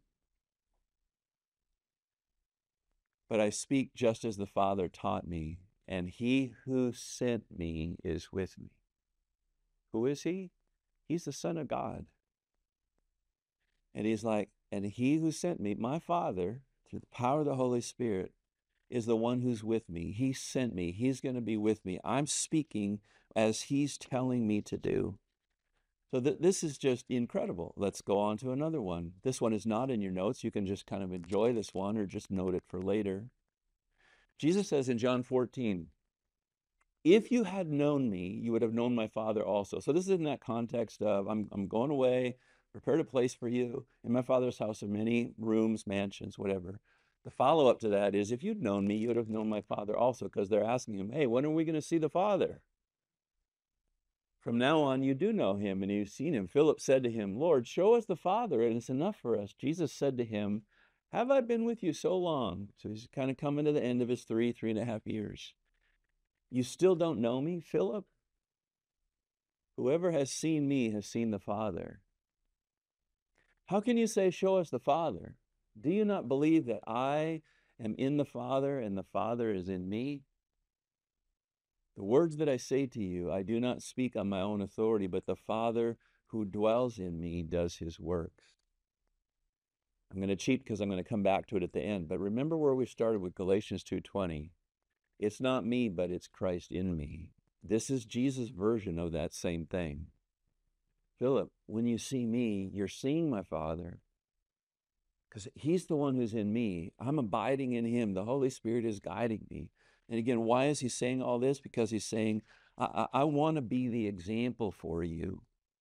but I speak just as the Father taught me, and he who sent me is with me. Who is he? He's the Son of God. And he's like, and he who sent me, my Father, through the power of the Holy Spirit, is the one who's with me. He sent me. He's going to be with me. I'm speaking as he's telling me to do. So th- this is just incredible. Let's go on to another one. This one is not in your notes. You can just kind of enjoy this one or just note it for later. Jesus says in John fourteen, if you had known me, you would have known my Father also. So this is in that context of, I'm, I'm going away, prepared a place for you. In my Father's house are many rooms, mansions, whatever. The follow-up to that is, if you'd known me, you would have known my Father also, because they're asking him, hey, when are we going to see the Father? From now on, you do know him, and you've seen him. Philip said to him, Lord, show us the Father, and it's enough for us. Jesus said to him, have I been with you so long? So he's kind of coming to the end of his three, three and a half years. You still don't know me, Philip? Whoever has seen me has seen the Father. How can you say, show us the Father? Do you not believe that I am in the Father and the Father is in me? The words that I say to you, I do not speak on my own authority, but the Father who dwells in me does his works. I'm going to cheat because I'm going to come back to it at the end. But remember where we started with Galatians two twenty. It's not me, but it's Christ in me. This is Jesus' version of that same thing. Philip, when you see me, you're seeing my Father, because he's the one who's in me. I'm abiding in him. The Holy Spirit is guiding me. And again, why is he saying all this? Because he's saying, I, I, I want to be the example for you.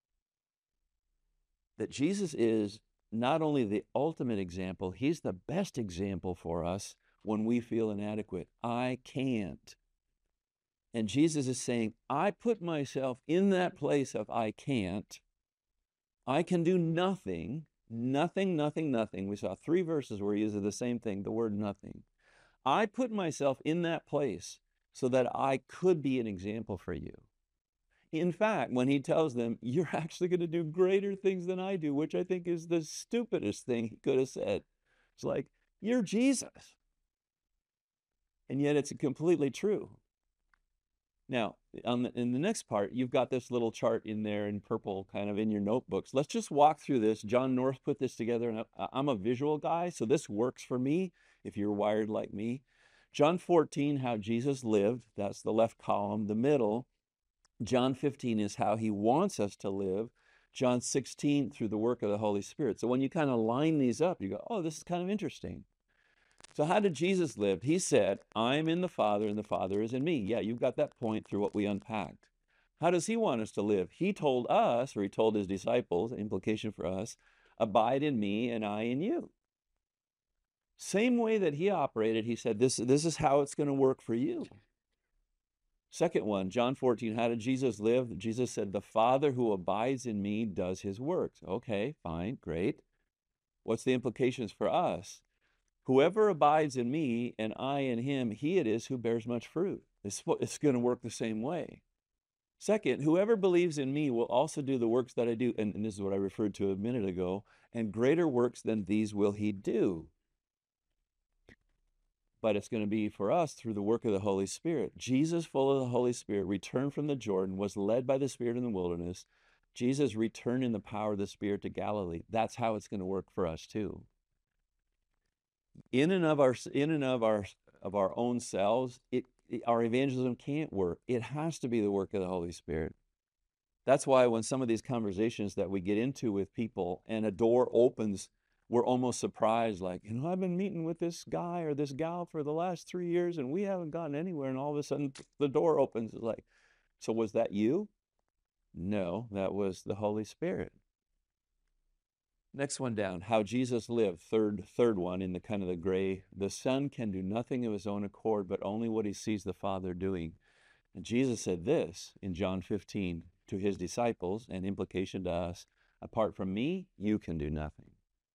That Jesus is not only the ultimate example, he's the best example for us when we feel inadequate. I can't. And Jesus is saying, I put myself in that place of I can't. I can do nothing, nothing, nothing, nothing. We saw three verses where he uses the same thing, the word nothing. I put myself in that place so that I could be an example for you. In fact, when he tells them, you're actually going to do greater things than I do, which I think is the stupidest thing he could have said. It's like, you're Jesus. And yet it's completely true. Now, on the, in the next part, you've got this little chart in there in purple, kind of in your notebooks. Let's just walk through this. John North put this together, and I, I'm a visual guy, so this works for me if you're wired like me. John fourteen, how Jesus lived. That's the left column. The middle, John fifteen, is how he wants us to live. John sixteen, through the work of the Holy Spirit. So when you kind of line these up, you go, oh, this is kind of interesting. So how did Jesus live? He said, I'm in the Father and the Father is in me. Yeah, you've got that point through what we unpacked. How does he want us to live? He told us, or he told his disciples, implication for us, abide in me and I in you. Same way that he operated, he said, this, this is how it's going to work for you. Second one, John fourteen, how did Jesus live? Jesus said, the Father who abides in me does his works. Okay, fine, great. What's the implications for us? Whoever abides in me and I in him, he it is who bears much fruit. It's, it's going to work the same way. Second, whoever believes in me will also do the works that I do. And, and this is what I referred to a minute ago. And greater works than these will he do. But it's going to be for us through the work of the Holy Spirit. Jesus, full of the Holy Spirit, returned from the Jordan, was led by the Spirit in the wilderness. Jesus returned in the power of the Spirit to Galilee. That's how it's going to work for us too. In and of our in and of our of our own selves, it, it our evangelism can't work. It has to be the work of the Holy Spirit. That's why when some of these conversations that we get into with people and a door opens, we're almost surprised, like, you know, I've been meeting with this guy or this gal for the last three years and we haven't gotten anywhere, and all of a sudden the door opens. It's like, so was that you? No, that was the Holy Spirit. Next one down, how Jesus lived, third third one in the kind of the gray. The Son can do nothing of his own accord, but only what he sees the Father doing. And Jesus said this in John fifteen to his disciples, and implication to us, apart from me, you can do nothing.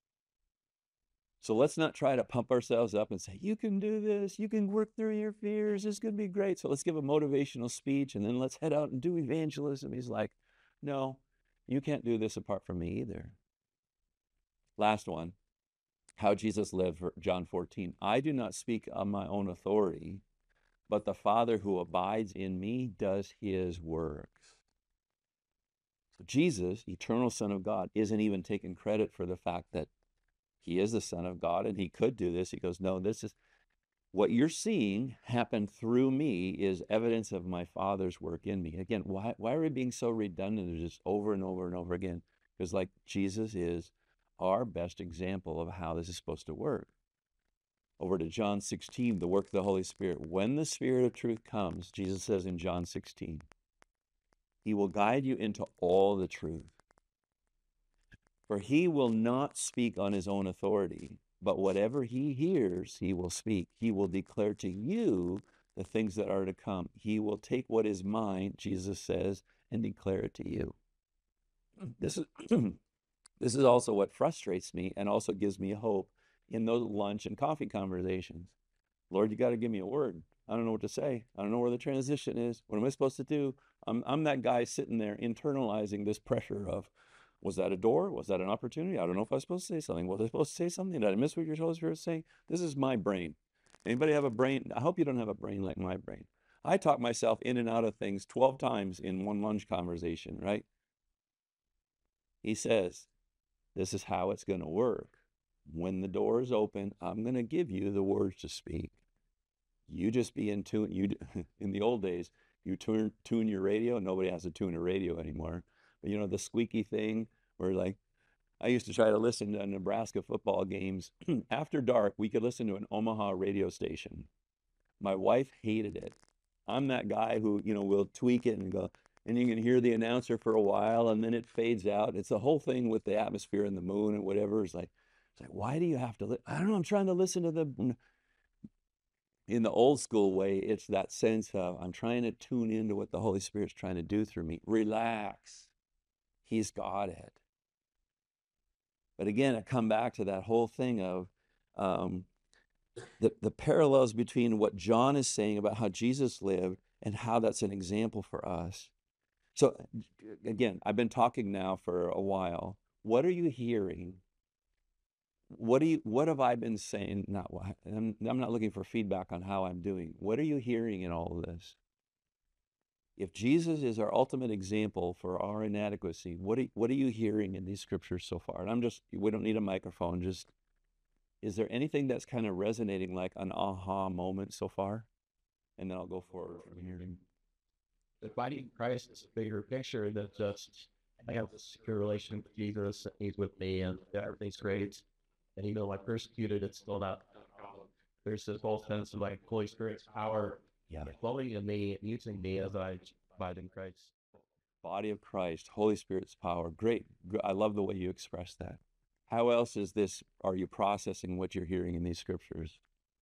So let's not try to pump ourselves up and say, you can do this, you can work through your fears, it's going to be great. So let's give a motivational speech and then let's head out and do evangelism. He's like, no, you can't do this apart from me either. Last one, how Jesus lived, John fourteen. I do not speak on my own authority, but the Father who abides in me does his works. So Jesus, eternal Son of God, isn't even taking credit for the fact that he is the Son of God and he could do this. He goes, no, this is what you're seeing happen through me is evidence of my Father's work in me. Again, why, why are we being so redundant just over and over and over again? Because like Jesus is our best example of how this is supposed to work. Over to John sixteen, the work of the Holy Spirit. When the Spirit of truth comes, Jesus says in John sixteen, he will guide you into all the truth. For he will not speak on his own authority, but whatever he hears, he will speak. He will declare to you the things that are to come. He will take what is mine, Jesus says, and declare it to you. This is This is also what frustrates me and also gives me hope in those lunch and coffee conversations. Lord, you got to give me a word. I don't know what to say. I don't know where the transition is. What am I supposed to do? I'm, I'm that guy sitting there internalizing this pressure of, was that a door? Was that an opportunity? I don't know if I was supposed to say something. Was I supposed to say something? Did I miss what your Holy Spirit was saying? This is my brain. Anybody have a brain? I hope you don't have a brain like my brain. I talk myself in and out of things twelve times in one lunch conversation, right? He says, this is how it's going to work. when the door is open, I'm going to give you the words to speak. You just be in tune. You in the old days, you tune tune your radio. Nobody has to tune a radio anymore. But you know the squeaky thing where like I used to try to listen to Nebraska football games after dark. We could listen to an Omaha radio station. My wife hated it. I'm that guy who, you know, will tweak it and go, and you can hear the announcer for a while and then it fades out. It's the whole thing with the atmosphere and the moon and whatever. It's like, it's like, why do you have to, li-? I don't know. I'm trying to listen to the, in the old school way, it's that sense of I'm trying to tune into what the Holy Spirit's trying to do through me. Relax. He's got it. But again, I come back to that whole thing of um, the, the parallels between what John is saying about how Jesus lived and how that's an example for us. So again, I've been talking now for a while. What are you hearing? What do you, what have I been saying? Not what, I'm, I'm not looking for feedback on how I'm doing. What are you hearing in all of this? If Jesus is our ultimate example for our inadequacy, what are, what are you hearing in these scriptures so far? And I'm just, we don't need a microphone. Just, is there anything that's kind of resonating like an aha moment so far? And then I'll go forward from here. The body of Christ is a bigger picture than just, I have this secure relation with Jesus, and he's with me, and everything's great. And even though I'm persecuted, it's still not a problem. There's this whole sense of like Holy Spirit's power Yeah. flowing in me and using me as I abide in Christ. Body of Christ, Holy Spirit's power. Great. I love the way you express that. How else is this, are you processing what you're hearing in these scriptures?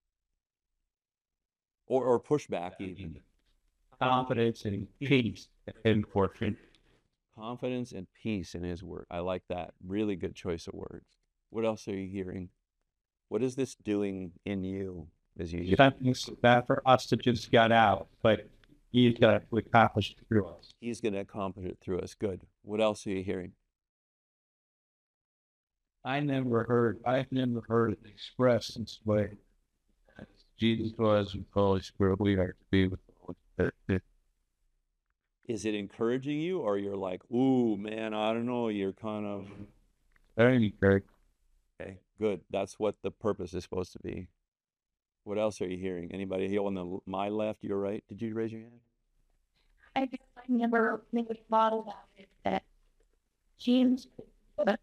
Or, or pushback even. Confidence and peace and fortune. Confidence and peace in his word. I like that. Really good choice of words. What else are you hearing? What is this doing in you as you? Something's bad for us to just get out, but he's going to accomplish it through us. He's going to accomplish it through us. Good. What else are you hearing? I never heard, I've never heard it expressed in this way. Jesus was and Holy Spirit, we are to be with the Holy Spirit. Is it encouraging you, or you're like, ooh, man, I don't know, you're kind of... Very encouraging. Okay, good. That's what the purpose is supposed to be. What else are you hearing? Anybody here on the my left, your right? Did you raise your hand? I guess I never never thought about it that James, but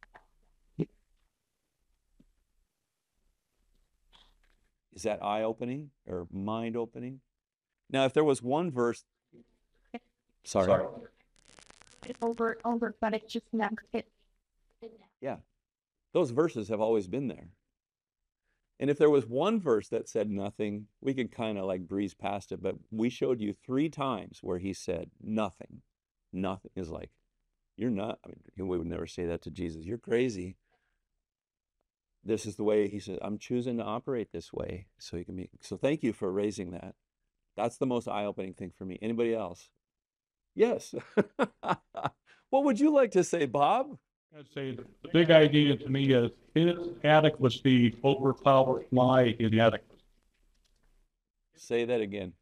Is that eye-opening or mind-opening? Now, if there was one verse... Sorry. Sorry. over over, but it just never hit. Yeah. Those verses have always been there. And if there was one verse that said nothing, we could kind of like breeze past it. But we showed you three times where he said nothing. Nothing is like, you're not, I mean, we would never say that to Jesus. You're crazy. This is the way he said, I'm choosing to operate this way. So you can be, so thank you for raising that. That's the most eye-opening thing for me. Anybody else? Yes. What would you like to say, Bob? I'd say the big idea to me is his adequacy overpowers my inadequacy. Say that again.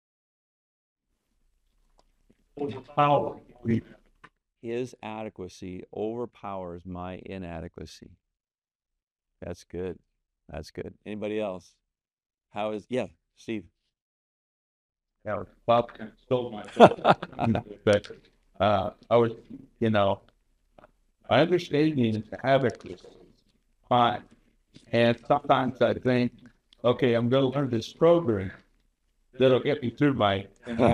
Overpowers me. His adequacy overpowers my inadequacy. That's good. That's good. Anybody else? How is, yeah, Steve. Yeah, Bob kind of stole my but uh, I was, you know, I understand the habit is fine. And sometimes I think, okay, I'm going to learn this program that'll get me through my.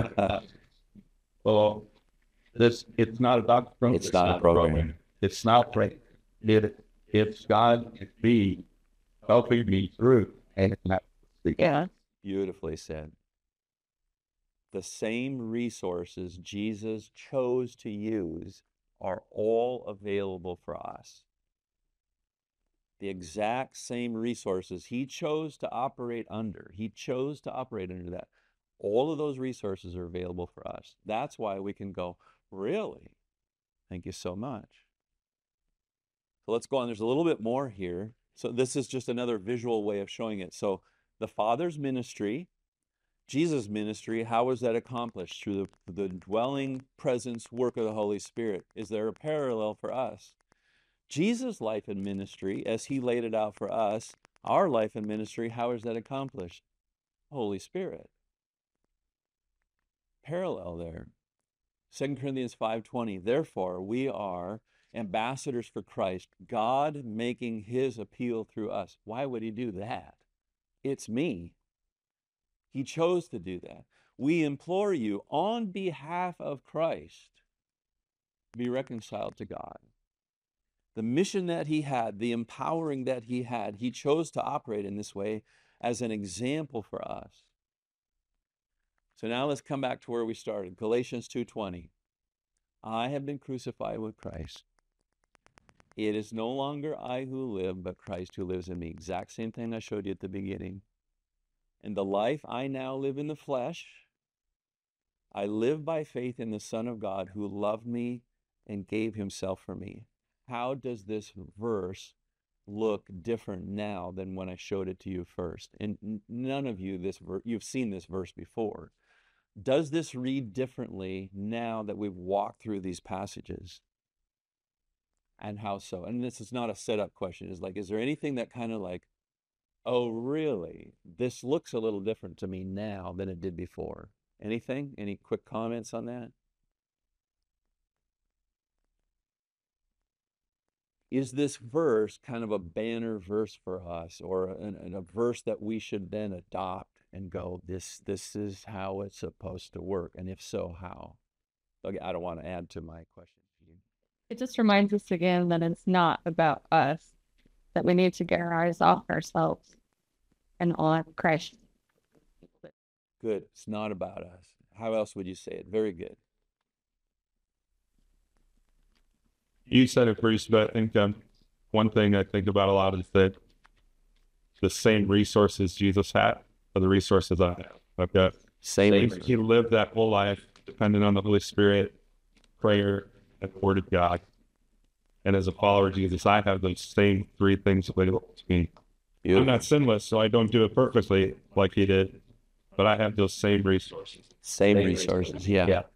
Well, this it's not about the program. It's not a program. It's not right. It it's God and me helping me through, and that, Yeah. Beautifully said. The same resources Jesus chose to use are all available for us. The exact same resources he chose to operate under. He chose to operate under that. All of those resources are available for us. That's why we can go, really? Thank you so much. So let's go on. There's a little bit more here. So this is just another visual way of showing it. So the Father's ministry, Jesus' ministry, how was that accomplished? Through the, the dwelling presence work of the Holy Spirit. Is there a parallel for us? Jesus' life and ministry, as he laid it out for us, our life and ministry, how is that accomplished? Holy Spirit. Parallel there. Second Corinthians five twenty, therefore we are ambassadors for Christ, God making his appeal through us. Why would he do that? It's me. He chose to do that. We implore you on behalf of Christ, be reconciled to God. The mission that he had, the empowering that he had, he chose to operate in this way as an example for us. So now let's come back to where we started. Galatians two twenty. I have been crucified with Christ. It is no longer I who live, but Christ who lives in me. Exact same thing I showed you at the beginning. And the life I now live in the flesh, I live by faith in the Son of God who loved me and gave himself for me. How does this verse look different now than when I showed it to you first? And none of you, this ver- you've seen this verse before. Does this read differently now that we've walked through these passages? And how so? And this is not a setup question. It's like, is there anything that kind of like, oh, really? This looks a little different to me now than it did before. Anything? Any quick comments on that? Is this verse kind of a banner verse for us, or an, a verse that we should then adopt and go, this this is how it's supposed to work? And if so, how? Okay, I don't want to add to my question. It just reminds us again that it's not about us, that we need to get our eyes off ourselves and on Christ. Good. It's not about us. How else would you say it? Very good. You said it, Bruce, but I think um, one thing I think about a lot is that the same resources Jesus had are the resources I have. I've got same. Resources. He lived that whole life dependent on the Holy Spirit, prayer, and the Word of God. And as a follower of Jesus, I have those same three things available to me. Beautiful. I'm not sinless, so I don't do it perfectly like he did, but I have those same resources. Same, same resources, resources. Yeah. yeah.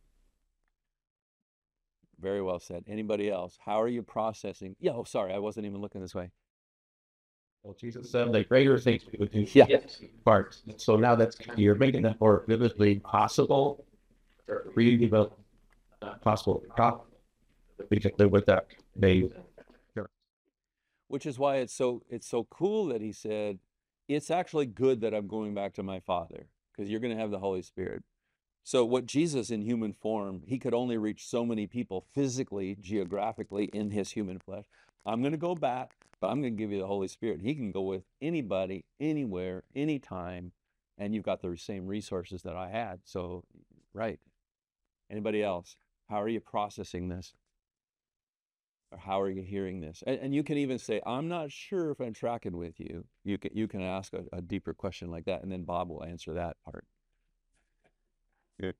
Very well said. Anybody else? How are you processing? Yeah, oh, sorry, I wasn't even looking this way. Well, Jesus said the greater things we would do. Yeah. Parts. So now that's you're making that more vividly possible, or really about uh, possible. We can live with that. Maybe. Which is why it's so it's so cool that he said, it's actually good that I'm going back to my Father, because you're going to have the Holy Spirit. So what Jesus in human form, he could only reach so many people physically, geographically in his human flesh. I'm going to go back, but I'm going to give you the Holy Spirit. He can go with anybody, anywhere, anytime, and you've got the same resources that I had. So, right. Anybody else? How are you processing this? Or how are you hearing this? And, and you can even say, I'm not sure if I'm tracking with you. You can, you can ask a, a deeper question like that, and then Bob will answer that part. Good.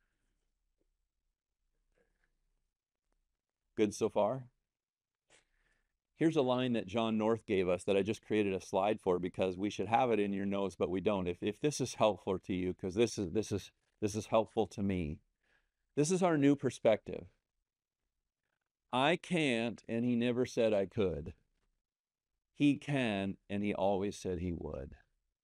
Good so far? Here's a line that John North gave us that I just created a slide for because we should have it in your notes, but we don't. If if this is helpful to you, because this is this is this is helpful to me. This is our new perspective. I can't, and he never said I could. He can, and he always said he would.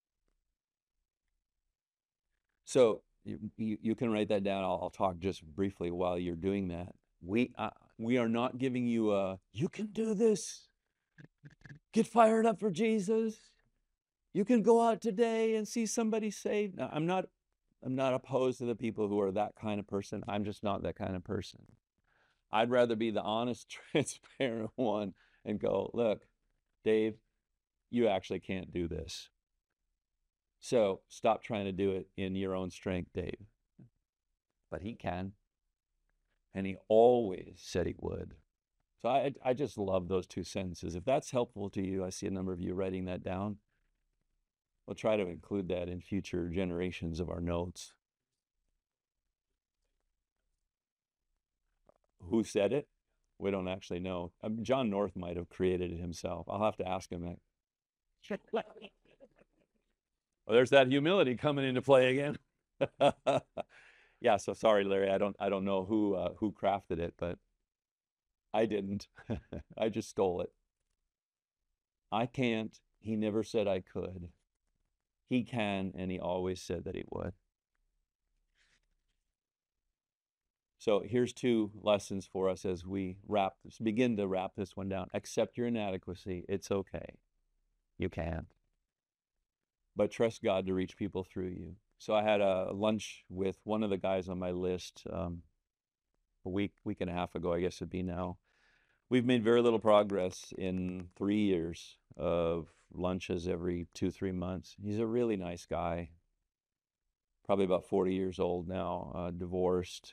So You, you, you can write that down. I'll, I'll talk just briefly while you're doing that. We uh, we are not giving you a, you can do this. Get fired up for Jesus. You can go out today and see somebody saved. Now, I'm not I'm not opposed to the people who are that kind of person. I'm just not that kind of person. I'd rather be the honest, transparent one and go, look, Dave, you actually can't do this. So stop trying to do it in your own strength, Dave. But he can. And he always said he would. So I, I just love those two sentences. If that's helpful to you, I see a number of you writing that down. We'll try to include that in future generations of our notes. Who said it? We don't actually know. Um, John North might have created it himself. I'll have to ask him that. Well, there's that humility coming into play again. Yeah, so sorry, Larry. I don't I don't know who uh, who crafted it, but I didn't. I just stole it. I can't. He never said I could. He can, and he always said that he would. So here's two lessons for us as we wrap this, begin to wrap this one down. Accept your inadequacy. It's okay. You can. But trust God to reach people through you. So I had a lunch with one of the guys on my list um, a week, week and a half ago, I guess it'd be now. We've made very little progress in three years of lunches every two, three months. He's a really nice guy, probably about forty years old now, uh, divorced.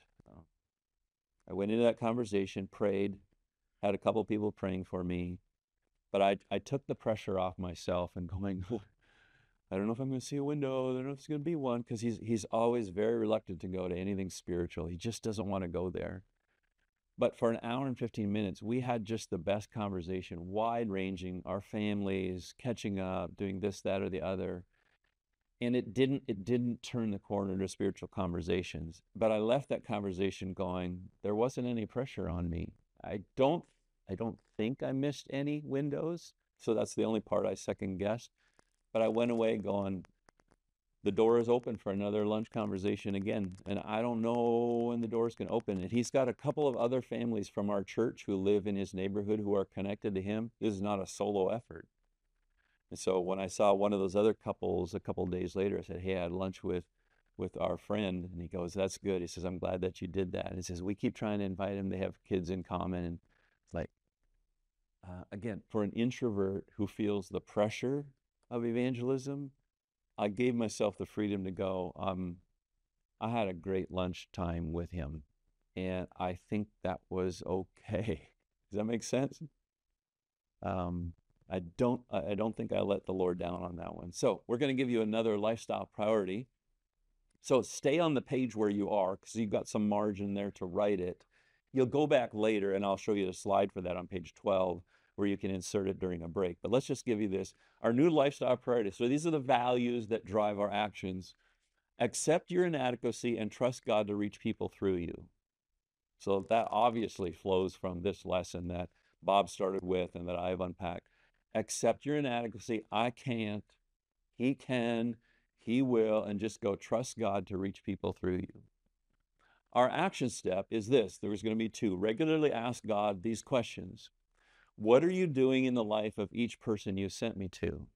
I went into that conversation, prayed, had a couple people praying for me, but I, I took the pressure off myself and going, I don't know if I'm going to see a window. I don't know if it's going to be one, because he's, he's always very reluctant to go to anything spiritual. He just doesn't want to go there. But for an hour and fifteen minutes, we had just the best conversation, wide-ranging, our families, catching up, doing this, that, or the other. And it didn't it didn't turn the corner to spiritual conversations. But I left that conversation going, there wasn't any pressure on me. I don't I don't think I missed any windows. So that's the only part I second guessed. But I went away going, the door is open for another lunch conversation again. And I don't know when the door is going to open. And he's got a couple of other families from our church who live in his neighborhood who are connected to him. This is not a solo effort. And so when I saw one of those other couples a couple of days later, I said, hey, I had lunch with, with our friend. And he goes, that's good. He says, I'm glad that you did that. And he says, we keep trying to invite him. They have kids in common. And it's like, uh, again, for an introvert who feels the pressure of evangelism, I gave myself the freedom to go. Um, I had a great lunch time with him. And I think that was okay. Does that make sense? Um, I don't I don't think I let the Lord down on that one. So we're going to give you another lifestyle priority. So stay on the page where you are, because you've got some margin there to write it. You'll go back later, and I'll show you the slide for that on page twelve, where you can insert it during a break. But let's just give you this. Our new lifestyle priority. So these are the values that drive our actions. Accept your inadequacy and trust God to reach people through you. So that obviously flows from this lesson that Bob started with and that I've unpacked. Accept your inadequacy. I can't. He can. He will. And just go trust God to reach people through you. Our action step is this. There's going to be two. Regularly ask God these questions. What are you doing in the life of each person you sent me to?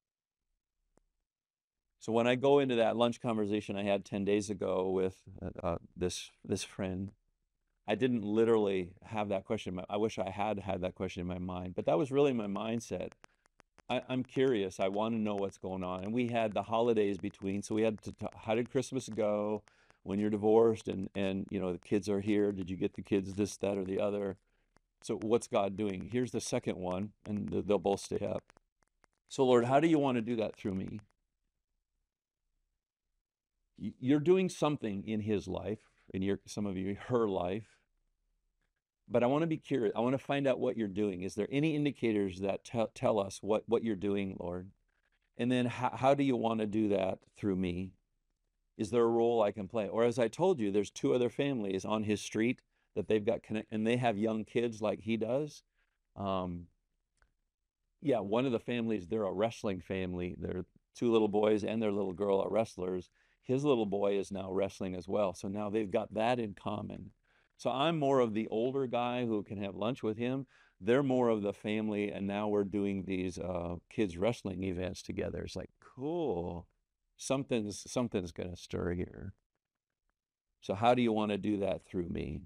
So when I go into that lunch conversation I had ten days ago with uh, this, this friend, I didn't literally have that question. I wish I had had that question in my mind, but that was really my mindset. I, I'm curious. I want to know what's going on. And we had the holidays between, so we had to talk, how did Christmas go when you're divorced and, and, you know, the kids are here. Did you get the kids this, that, or the other? So what's God doing? Here's the second one, and they'll both stay up. So Lord, how do you want to do that through me? You're doing something in his life, in your, some of you, her life. But I want to be curious. I want to find out what you're doing. Is there any indicators that tell tell us what, what you're doing, Lord? And then how, how do you want to do that through me? Is there a role I can play? Or as I told you, there's two other families on his street that they've got connect, and they have young kids like he does. Um, yeah, one of the families, they're a wrestling family. Their two little boys and their little girl are wrestlers. His little boy is now wrestling as well. So now they've got that in common. So I'm more of the older guy who can have lunch with him. They're more of the family, and now we're doing these uh, kids wrestling events together. It's like, cool. Something's, something's going to stir here. So how do you want to do that through me?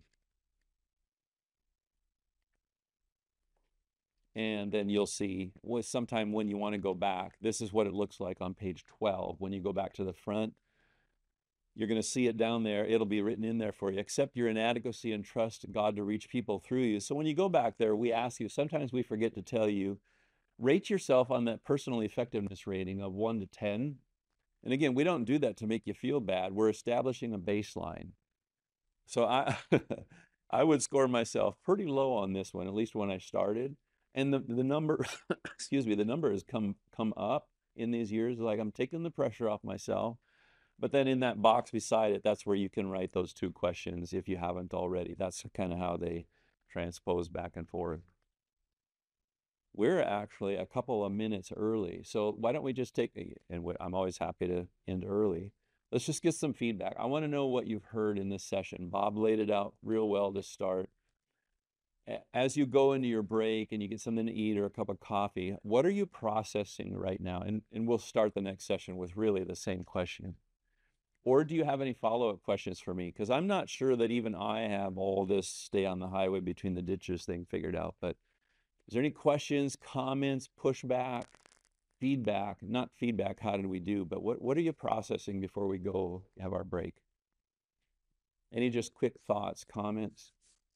And then you'll see with sometime when you want to go back, this is what it looks like on page twelve. When you go back to the front, you're going to see it down there. It'll be written in there for you. Accept your inadequacy and trust God to reach people through you. So when you go back there, we ask you, sometimes we forget to tell you, rate yourself on that personal effectiveness rating of one to ten. And again, we don't do that to make you feel bad. We're establishing a baseline. So I, I would score myself pretty low on this one, at least when I started. And the, the number, excuse me, the number has come, come up in these years. Like I'm taking the pressure off myself. But then in that box beside it, that's where you can write those two questions if you haven't already. That's kind of how they transposed back and forth. We're actually a couple of minutes early. So why don't we just take, and wh- I'm always happy to end early. Let's just get some feedback. I want to know what you've heard in this session. Bob laid it out real well to start. A- As you go into your break and you get something to eat or a cup of coffee, what are you processing right now? And, and we'll start the next session with really the same question. Or do you have any follow-up questions for me? Because I'm not sure that even I have all this stay on the highway between the ditches thing figured out. But is there any questions, comments, pushback, feedback? Not feedback, how did we do? But what, what are you processing before we go have our break? Any just quick thoughts, comments?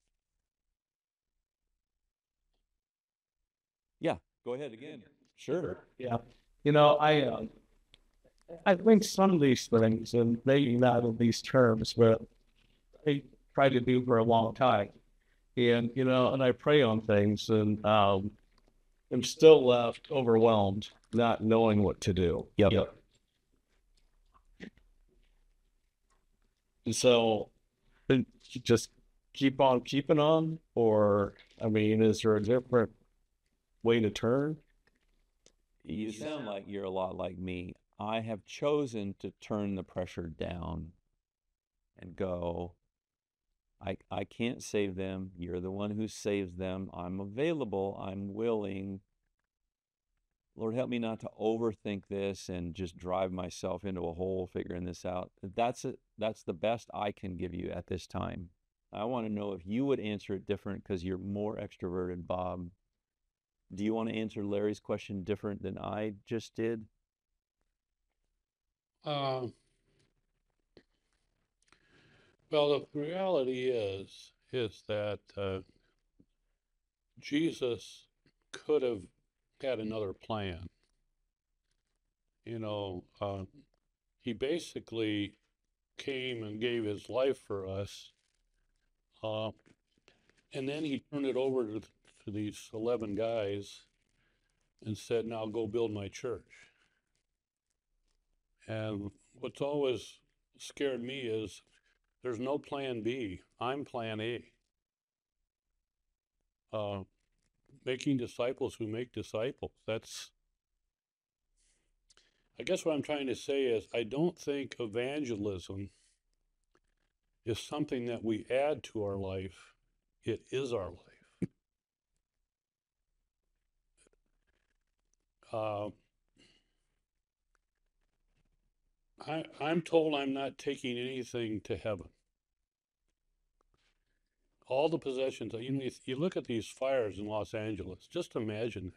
Yeah, go ahead again. Sure. Yeah. You know, I, uh, I think some of these things, and maybe not in these terms, but I try to do for a long time. And, you know, and I pray on things and um, I'm still left overwhelmed, not knowing what to do. Yep. Yep. And so then you just keep on keeping on, or, I mean, is there a different way to turn? You sound like you're a lot like me. I have chosen to turn the pressure down and go, I, I can't save them. You're the one who saves them. I'm available. I'm willing. Lord, help me not to overthink this and just drive myself into a hole figuring this out. That's it. That's the best I can give you at this time. I want to know if you would answer it different because you're more extroverted, Bob. Do you want to answer Larry's question different than I just did? Uh, well, the reality is, is that uh, Jesus could have had another plan. You know, uh, he basically came and gave his life for us, uh, and then he turned it over to, to these eleven guys and said, now go build my church. And what's always scared me is there's no plan B. I'm plan A. Uh, making disciples who make disciples. That's, I guess what I'm trying to say is I don't think evangelism is something that we add to our life. It is our life. Uh, I, I'm told I'm not taking anything to heaven. All the possessions, you know, you look at these fires in Los Angeles, just imagine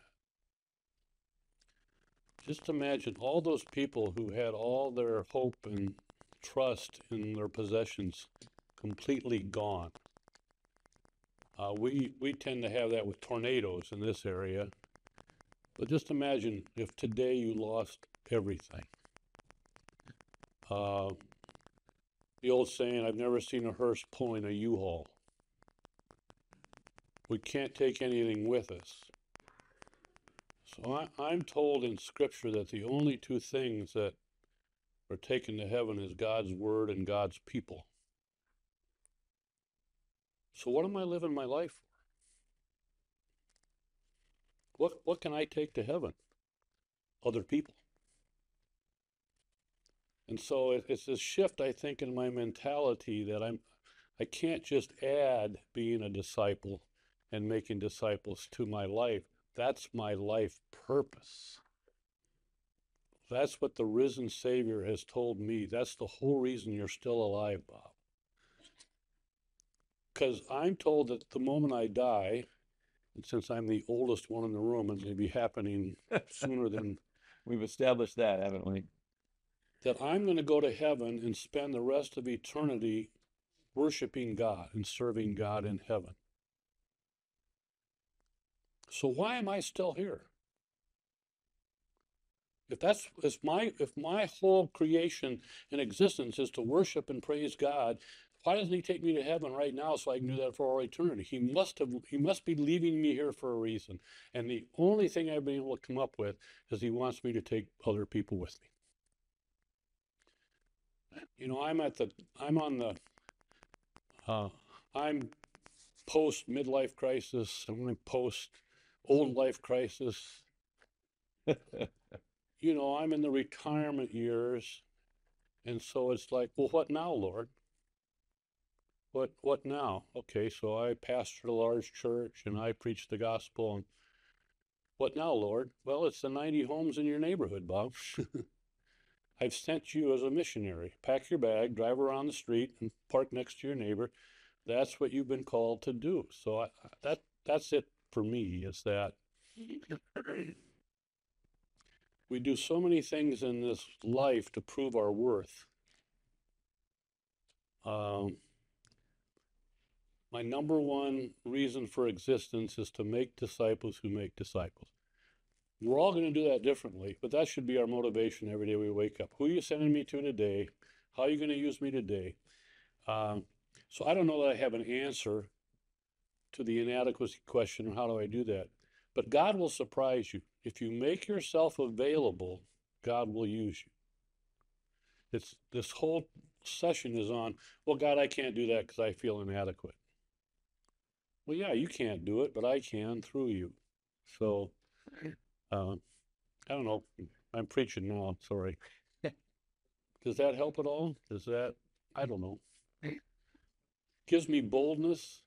that. Just imagine all those people who had all their hope and trust in their possessions completely gone. Uh, we, we tend to have that with tornadoes in this area. But just imagine if today you lost everything. Uh, the old saying, I've never seen a hearse pulling a U-Haul. We can't take anything with us. So I, I'm told in Scripture that the only two things that are taken to heaven is God's Word and God's people. So what am I living my life for? What, what can I take to heaven? Other people. And so it, it's this shift, I think, in my mentality that I'm, I can't just add being a disciple and making disciples to my life. That's my life purpose. That's what the risen Savior has told me. That's the whole reason you're still alive, Bob. Because I'm told that the moment I die, and since I'm the oldest one in the room, it may be happening sooner than... We've established that, haven't we? That I'm going to go to heaven and spend the rest of eternity worshiping God and serving God in heaven. So why am I still here? If that's if my if my whole creation and existence is to worship and praise God, why doesn't he take me to heaven right now so I can do that for all eternity? He must have he must be leaving me here for a reason. And the only thing I've been able to come up with is he wants me to take other people with me. You know, I'm at the I'm on the uh, I'm post midlife crisis. I'm going post old life crisis. You know, I'm in the retirement years. And so it's like, well, what now, Lord? What what now? Okay, so I pastored a large church and I preached the gospel. And what now, Lord? Well, it's the ninety homes in your neighborhood, Bob. I've sent you as a missionary. Pack your bag, drive around the street, and park next to your neighbor. That's what you've been called to do. So I, that that's it for me, is that we do so many things in this life to prove our worth. Um, my number one reason for existence is to make disciples who make disciples. We're all going to do that differently, but that should be our motivation every day we wake up. Who are you sending me to today? How are you going to use me today? Um, so I don't know that I have an answer to the inadequacy question, how do I do that? But God will surprise you. If you make yourself available, God will use you. It's, this whole session is on, well, God, I can't do that because I feel inadequate. Well, yeah, you can't do it, but I can through you. So, uh, I don't know. I'm preaching now. I'm sorry. Does that help at all? Does that, I don't know. Gives me boldness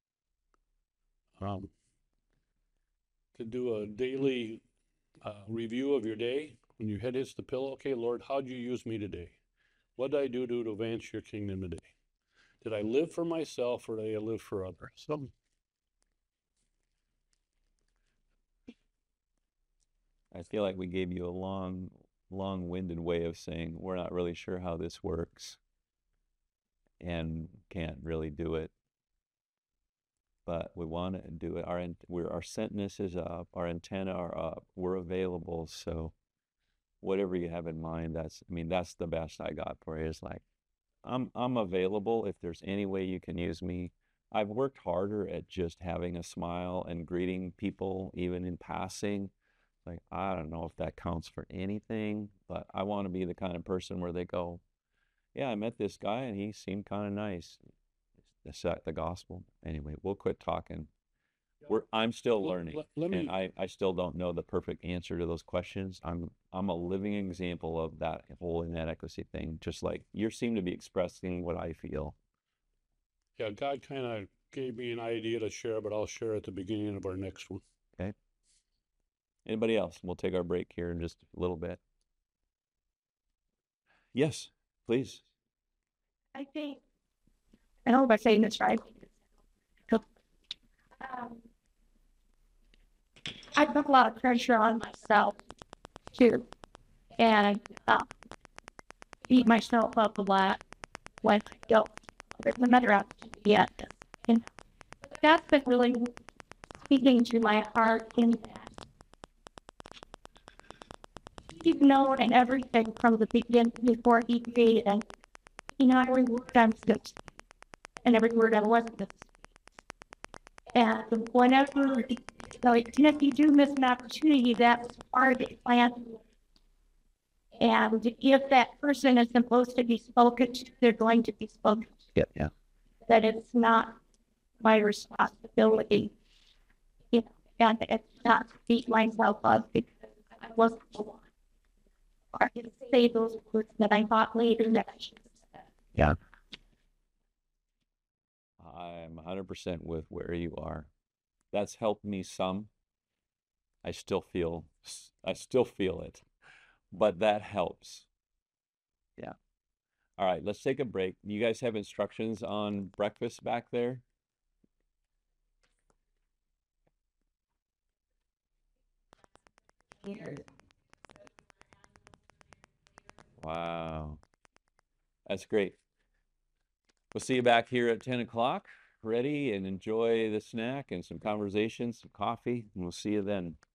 um, to do a daily uh, review of your day. When your head hits the pillow, okay, Lord, how'd you use me today? What did I do to advance your kingdom today? Did I live for myself or did I live for others? Some. I feel like we gave you a long, long-winded way of saying we're not really sure how this works and can't really do it, but we want to do it. Our we're, our sentness is up, our antenna are up, we're available. So whatever you have in mind, that's, I mean, that's the best I got for you. Is like, I'm I'm available if there's any way you can use me. I've worked harder at just having a smile and greeting people, even in passing. Like, I don't know if that counts for anything, but I want to be the kind of person where they go, yeah, I met this guy and he seemed kind of nice. That's the gospel. Anyway, we'll quit talking. We're, I'm still learning, Let, let and me, I, I still don't know the perfect answer to those questions. I'm I'm a living example of that whole inadequacy thing, just like you seem to be expressing what I feel. yeah, God kind of gave me an idea to share, but I'll share at the beginning of our next one. Okay. Anybody else? We'll take our break here in just a little bit. Yes, please. I think, I hope I'm saying this right. Um, I put a lot of pressure on myself too, and uh, beat myself up a lot when I don't, no matter how yet. And that's been really speaking to my heart in that. He's known and everything from the beginning before he created, and you know every word I'm supposed to, and every word I wasn't supposed to. And whenever, you know, if you do miss an opportunity, that was part of the plan. And if that person is supposed to be spoken to, they're going to be spoken to. Yeah, yeah. That it's not my responsibility, you know, and it's not to beat myself up because I wasn't the one. Or to say those words that I thought later that I should have said. Yeah. I'm one hundred percent with where you are. That's helped me some. I still feel, I still feel it, but that helps. Yeah. All right, let's take a break. You guys have instructions on breakfast back there? Here. Wow. That's great. We'll see you back here at ten o'clock. Ready and enjoy the snack and some conversation, some coffee, and we'll see you then.